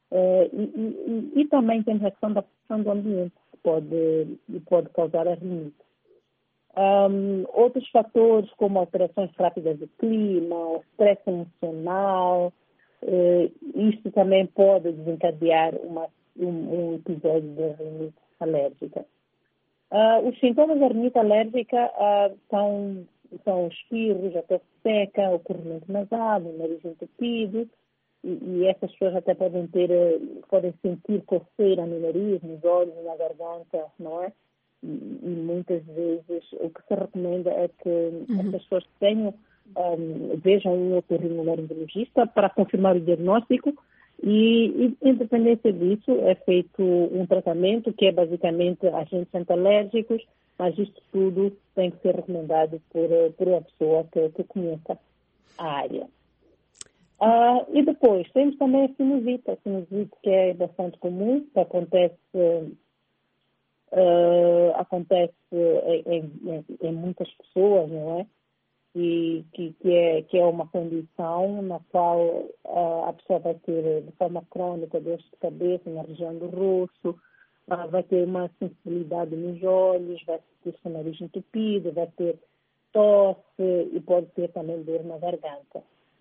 Speaker 19: E também tem a questão da pressão do ambiente, que pode causar a rinite. Outros fatores, como alterações rápidas do clima, o estresse emocional, isto também pode desencadear um episódio de rinite alérgica. Os sintomas da rinite alérgica são espirros, a tosse seca, o corrimento nasal, o nariz entupido, e essas pessoas até podem sentir coceira no nariz, nos olhos, na garganta, não é? E muitas vezes o que se recomenda é que as pessoas vejam um otorrinolaringologista para confirmar o diagnóstico e independente disso é feito um tratamento que é basicamente agentes antialérgicos, mas isto tudo tem que ser recomendado por uma pessoa que conheça a área. E depois temos também a sinusite que é bastante comum, que acontece em muitas pessoas, não é? E que é uma condição na qual a pessoa vai ter de forma crônica dor de cabeça na região do rosto, vai ter uma sensibilidade nos olhos, vai ter o nariz entupido, vai ter tosse e pode ter também dor na garganta.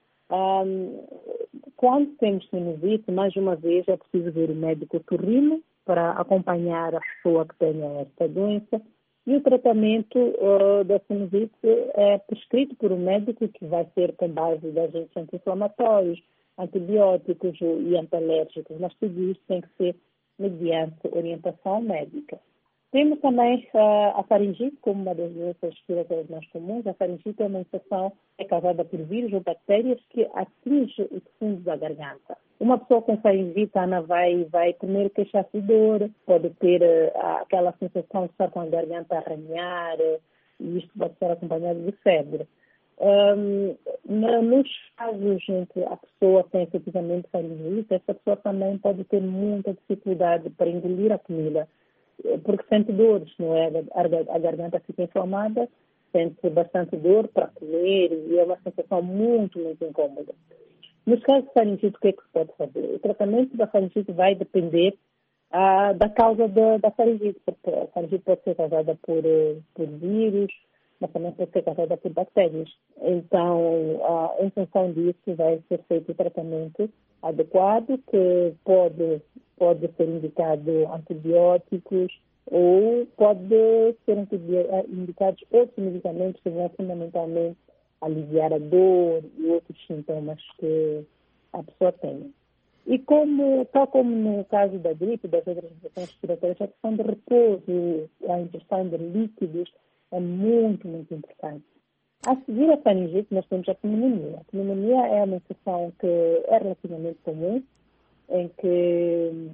Speaker 19: Quando temos sinusite, mais uma vez é preciso ver o médico otorrino para acompanhar a pessoa que tenha esta doença. E o tratamento da sinusite é prescrito por um médico que vai ser com base de agentes anti-inflamatórios, antibióticos e antialérgicos, mas tudo isso tem que ser mediante orientação médica. Temos também a faringite como uma das doenças respiratórias mais comuns. A faringite é uma infecção que é causada por vírus ou bactérias que atinge os fundos da garganta. Uma pessoa com faringite, Ana, vai primeiro queixar-se de dor, pode ter aquela sensação de estar com a garganta a arranhar, e isto pode ser acompanhado de febre. Nos casos em que a pessoa tem efetivamente faringite, essa pessoa também pode ter muita dificuldade para engolir a comida, porque sente dores, não é? A garganta fica inflamada, sente bastante dor para comer e é uma sensação muito, muito incômoda. Nos casos de faringite, o que é que se pode fazer? O tratamento da faringite vai depender da causa da faringite, porque a faringite pode ser causada por vírus, mas também pode ser causada por bactérias. Então, em função disso, vai ser feito o tratamento adequado, que pode ser indicado antibióticos ou pode ser indicados outros medicamentos que vão fundamentalmente aliviar a dor e outros sintomas que a pessoa tem. E tal como no caso da gripe, das outras infecções respiratórias, a questão de repouso, a ingestão de líquidos é muito, muito importante. A seguir a faringite, nós temos a pneumonia. A pneumonia é uma infecção que é relativamente comum, em que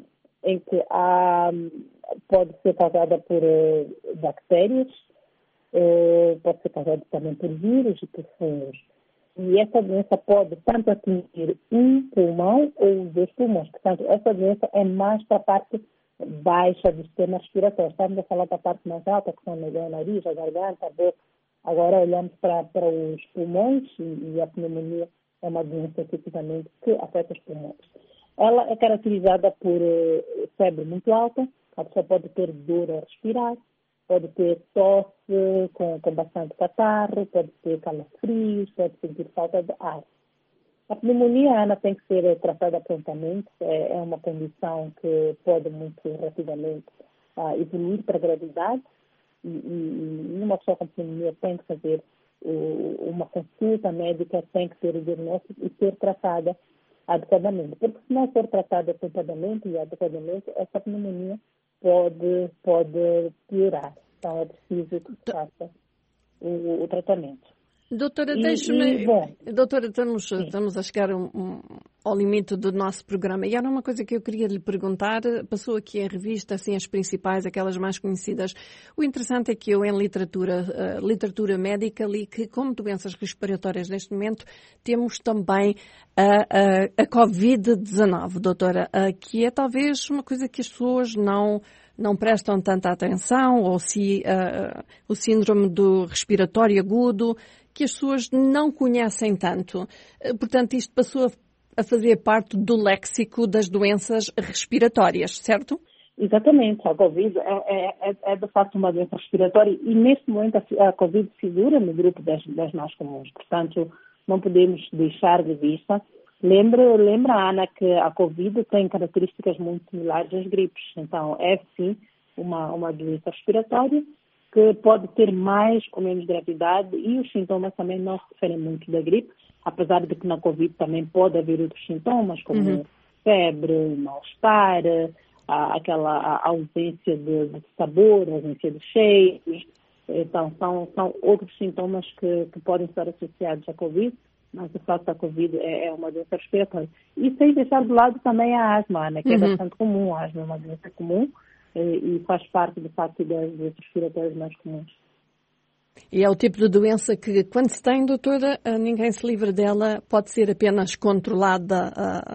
Speaker 19: pode ser causada por bactérias, pode ser causada também por vírus e por fungos. E essa doença pode tanto atingir um pulmão ou os dois pulmões. Portanto, essa doença é mais para a parte baixa do sistema respiratório. Estamos a falar da parte mais alta, que são o nariz, a garganta, a boca. Agora olhamos para os pulmões e a pneumonia é uma doença tipicamente que afeta os pulmões. Ela é caracterizada por febre muito alta, a pessoa pode ter dor a respirar, pode ter tosse com bastante catarro, pode ter calafrios, pode sentir falta de ar. A pneumonia, Ana, tem que ser tratada prontamente. É uma condição que pode muito rapidamente evoluir para a gravidade. E uma pessoa com pneumonia tem que fazer uma consulta médica, tem que ter o diagnóstico e ser tratada adequadamente. Porque se não for tratada adequadamente e adequadamente, essa pneumonia pode piorar. Então é preciso que se faça o tratamento.
Speaker 9: Doutora, doutora, estamos a chegar ao limite do nosso programa. E era uma coisa que eu queria lhe perguntar. Passou aqui em revista, assim, as principais, aquelas mais conhecidas. O interessante é que eu, em literatura médica, li que, como doenças respiratórias neste momento, temos também a Covid-19, doutora, que é talvez uma coisa que as pessoas não prestam tanta atenção, ou se o síndrome do respiratório agudo, que as pessoas não conhecem tanto. Portanto, isto passou a fazer parte do léxico das doenças respiratórias, certo?
Speaker 19: Exatamente. A Covid é de facto uma doença respiratória e, neste momento, a Covid figura no grupo das mais comuns. Portanto, não podemos deixar de vista. Lembra, Ana, que a Covid tem características muito similares às gripes. Então, é, sim, uma doença respiratória que pode ter mais ou menos gravidade e os sintomas também não se diferem muito da gripe, apesar de que na Covid também pode haver outros sintomas, como febre, mal-estar, aquela ausência de sabor, ausência de cheiros. Então, são outros sintomas que podem estar associados à Covid, mas de facto a Covid é uma doença respiratória. E sem deixar de lado também a asma, né, que é bastante comum. A asma é uma doença comum e faz parte, de facto, das doenças respiratórias mais comuns.
Speaker 9: E é o tipo de doença que, quando se tem, doutora, ninguém se livra dela, pode ser apenas controlada,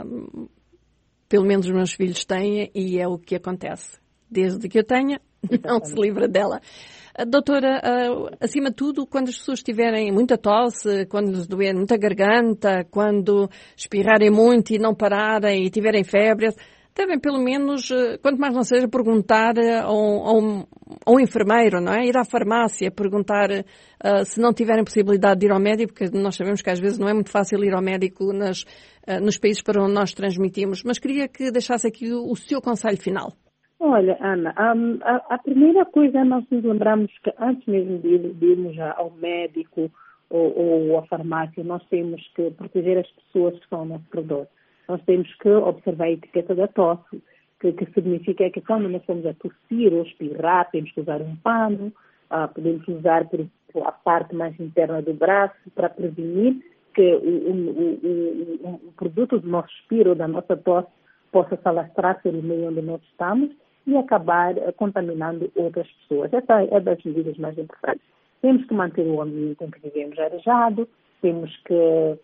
Speaker 9: pelo menos os meus filhos têm, e é o que acontece. Desde que eu tenha, não se livra dela. Doutora, acima de tudo, quando as pessoas tiverem muita tosse, quando lhes doer muita garganta, quando espirrarem muito e não pararem e tiverem febre, devem pelo menos, quanto mais não seja, perguntar a um enfermeiro, não é? Ir à farmácia, perguntar se não tiverem possibilidade de ir ao médico, porque nós sabemos que às vezes não é muito fácil ir ao médico nos países para onde nós transmitimos. Mas queria que deixasse aqui o seu conselho final.
Speaker 19: Olha, Ana, a primeira coisa é nós nos lembrarmos que antes mesmo de irmos ao médico ou à farmácia, nós temos que proteger as pessoas que estão ao nosso redor. Nós temos que observar a etiqueta da tosse, que significa que quando nós estamos a tossir ou espirrar, temos que usar um pano, podemos usar, por exemplo, a parte mais interna do braço para prevenir que o produto do nosso espirro ou da nossa tosse possa se alastrar pelo meio onde nós estamos e acabar contaminando outras pessoas. Essa é das medidas mais importantes. Temos que manter o ambiente em que vivemos arejado, temos que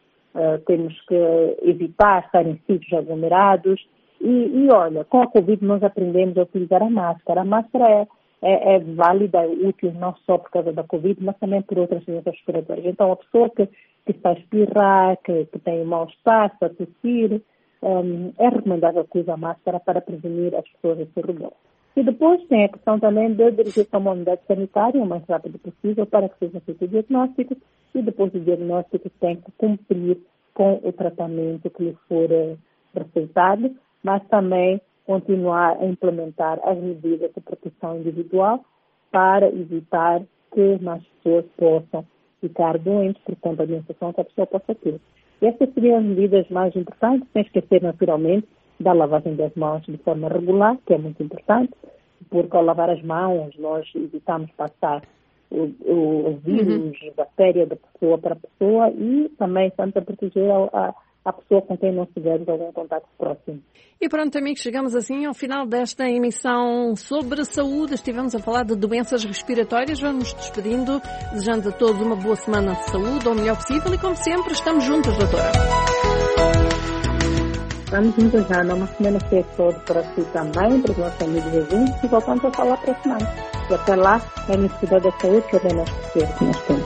Speaker 19: evitar estar em sítios aglomerados e olha, com a Covid nós aprendemos a utilizar a máscara. A máscara é válida, útil não só por causa da Covid, mas também por outras doenças respiratórias. Então, a pessoa que está a espirrar, que tem mal-estar, está a tossir, é recomendável que use a máscara para prevenir as pessoas a seu redor. E depois tem a questão também de dirigir a uma unidade sanitária o mais rápido possível para que seja feito o diagnóstico e depois do diagnóstico tem que cumprir com o tratamento que lhe for receitado, mas também continuar a implementar as medidas de proteção individual para evitar que mais pessoas possam ficar doentes por conta da infecção que a pessoa possa ter. E essas seriam as medidas mais importantes, sem esquecer naturalmente da lavagem das mãos de forma regular, que é muito importante, porque ao lavar as mãos nós evitamos passar o vírus, a bactéria da pessoa para a pessoa e também estamos a proteger a pessoa com quem não tivermos algum contato próximo.
Speaker 9: E pronto, amigos, chegamos assim ao final desta emissão sobre saúde. Estivemos a falar de doenças respiratórias. Vamos despedindo, desejando a todos uma boa semana de saúde, ou o melhor possível, e como sempre, estamos juntos, doutora.
Speaker 19: Vamos desejar uma semana cheia de saúde para si também, para os nossos amigos e ouvintes, e voltamos a falar para a semana. E até lá, a necessidade da saúde que é o nosso desejo que nós temos.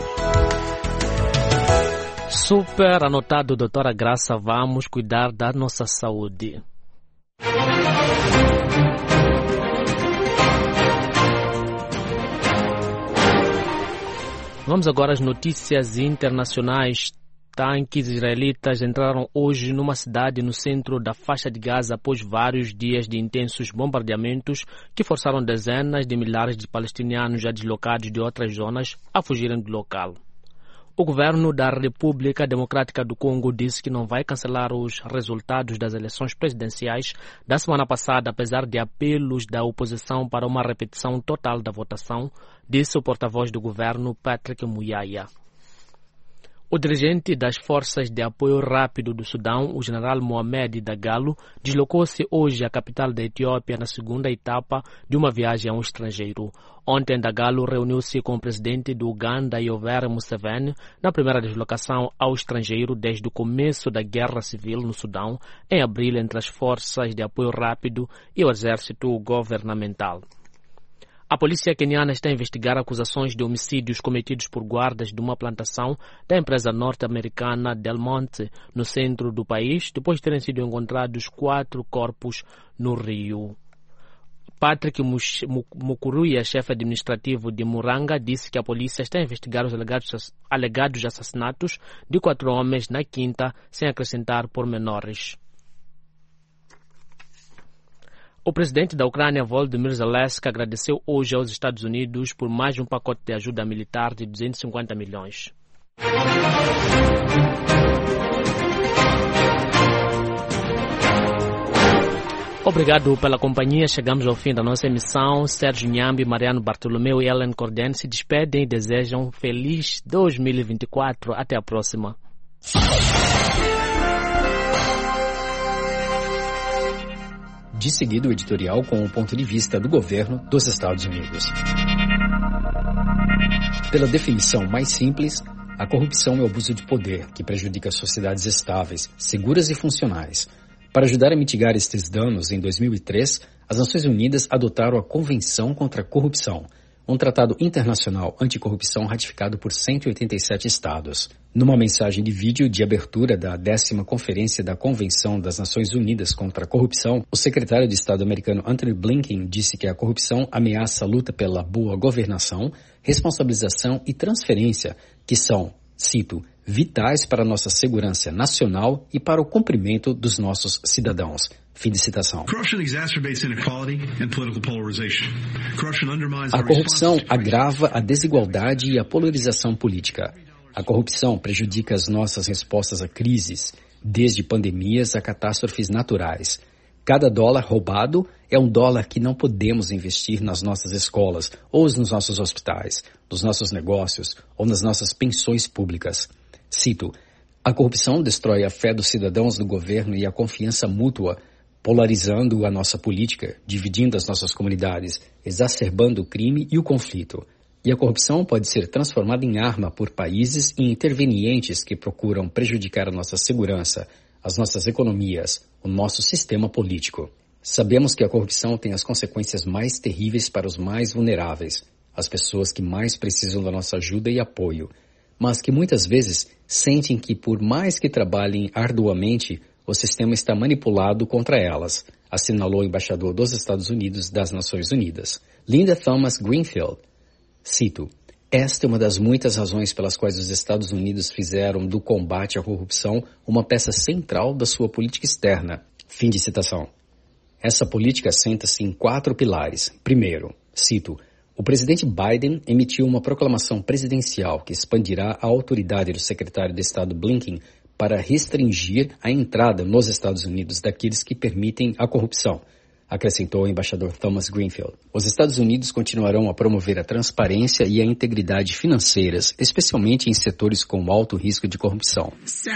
Speaker 7: Super anotado, doutora Graça. Vamos cuidar da nossa saúde. Vamos agora às notícias internacionais. Tanques israelitas entraram hoje numa cidade no centro da faixa de Gaza após vários dias de intensos bombardeamentos que forçaram dezenas de milhares de palestinianos já deslocados de outras zonas a fugirem do local. O governo da República Democrática do Congo disse que não vai cancelar os resultados das eleições presidenciais da semana passada, apesar de apelos da oposição para uma repetição total da votação, disse o porta-voz do governo, Patrick Muyaya. O dirigente das Forças de Apoio Rápido do Sudão, o general Mohamed Dagalo, deslocou-se hoje à capital da Etiópia na segunda etapa de uma viagem ao estrangeiro. Ontem, Dagalo reuniu-se com o presidente do Uganda, Yoweri Museveni, na primeira deslocação ao estrangeiro desde o começo da guerra civil no Sudão, em abril, entre as Forças de Apoio Rápido e o exército governamental. A polícia queniana está a investigar acusações de homicídios cometidos por guardas de uma plantação da empresa norte-americana Del Monte, no centro do país, depois de terem sido encontrados 4 corpos no rio. Patrick Mukuruya, chefe administrativo de Muranga, disse que a polícia está a investigar os alegados assassinatos de 4 homens na quinta, sem acrescentar pormenores. O presidente da Ucrânia, Volodymyr Zelensky, agradeceu hoje aos Estados Unidos por mais um pacote de ajuda militar de 250 milhões. Obrigado pela companhia. Chegamos ao fim da nossa emissão. Sérgio Nhambi, Mariano Bartolomeu e Ellen Corden se despedem e desejam um feliz 2024. Até a próxima.
Speaker 12: De seguida, o editorial com o ponto de vista do governo dos Estados Unidos. Pela definição mais simples, a corrupção é o abuso de poder que prejudica sociedades estáveis, seguras e funcionais. Para ajudar a mitigar estes danos, em 2003, as Nações Unidas adotaram a Convenção contra a Corrupção, um tratado internacional anticorrupção ratificado por 187 estados. Numa mensagem de vídeo de abertura da 10ª Conferência da Convenção das Nações Unidas contra a Corrupção, o secretário de Estado americano Antony Blinken disse que a corrupção ameaça a luta pela boa governação, responsabilização e transferência, que são, cito, vitais para a nossa segurança nacional e para o cumprimento dos nossos cidadãos. Fim de citação. A corrupção agrava a desigualdade e a polarização política. A corrupção prejudica as nossas respostas a crises, desde pandemias a catástrofes naturais. Cada dólar roubado é um dólar que não podemos investir nas nossas escolas, ou nos nossos hospitais, nos nossos negócios, ou nas nossas pensões públicas. Cito, a corrupção destrói a fé dos cidadãos no governo e a confiança mútua, polarizando a nossa política, dividindo as nossas comunidades, exacerbando o crime e o conflito. E a corrupção pode ser transformada em arma por países e intervenientes que procuram prejudicar a nossa segurança, as nossas economias, o nosso sistema político. Sabemos que a corrupção tem as consequências mais terríveis para os mais vulneráveis, as pessoas que mais precisam da nossa ajuda e apoio, mas que muitas vezes sentem que, por mais que trabalhem arduamente, o sistema está manipulado contra elas, assinalou o embaixador dos Estados Unidos das Nações Unidas, Linda Thomas Greenfield. Cito, esta é uma das muitas razões pelas quais os Estados Unidos fizeram do combate à corrupção uma peça central da sua política externa. Fim de citação. Essa política assenta-se em 4 pilares. Primeiro, cito, o presidente Biden emitiu uma proclamação presidencial que expandirá a autoridade do secretário de Estado Blinken para restringir a entrada nos Estados Unidos daqueles que permitem a corrupção, acrescentou o embaixador Thomas Greenfield. Os Estados Unidos continuarão a promover a transparência e a integridade financeiras, especialmente em setores com alto risco de corrupção.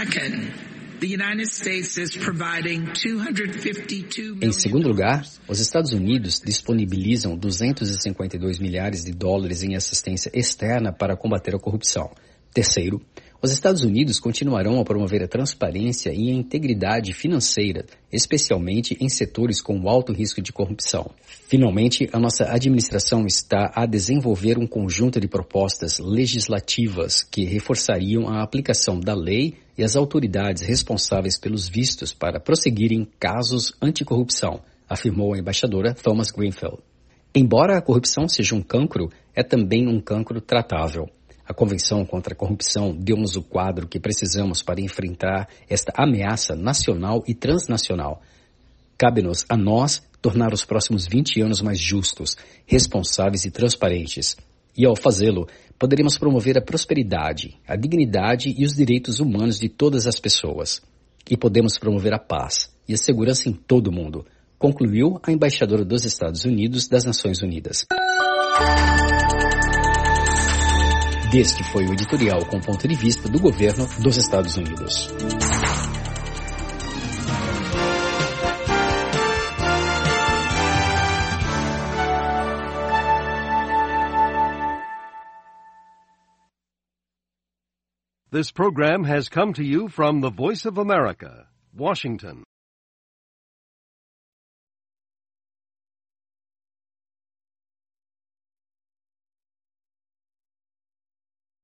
Speaker 12: Em segundo lugar, os Estados Unidos disponibilizam 252 milhares de dólares em assistência externa para combater a corrupção. Terceiro, Os Estados Unidos continuarão a promover a transparência e a integridade financeira, especialmente em setores com alto risco de corrupção. Finalmente, a nossa administração está a desenvolver um conjunto de propostas legislativas que reforçariam a aplicação da lei e as autoridades responsáveis pelos vistos para prosseguirem casos anticorrupção, afirmou a embaixadora Thomas Greenfield. Embora a corrupção seja um cancro, é também um cancro tratável. A Convenção contra a Corrupção deu-nos o quadro que precisamos para enfrentar esta ameaça nacional e transnacional. Cabe-nos a nós tornar os próximos 20 anos mais justos, responsáveis e transparentes. E ao fazê-lo, poderemos promover a prosperidade, a dignidade e os direitos humanos de todas as pessoas. E podemos promover a paz e a segurança em todo o mundo, concluiu a embaixadora dos Estados Unidos das Nações Unidas. Este foi o editorial com ponto de vista do governo dos Estados Unidos.
Speaker 20: This program has come to you from the Voice of America, Washington.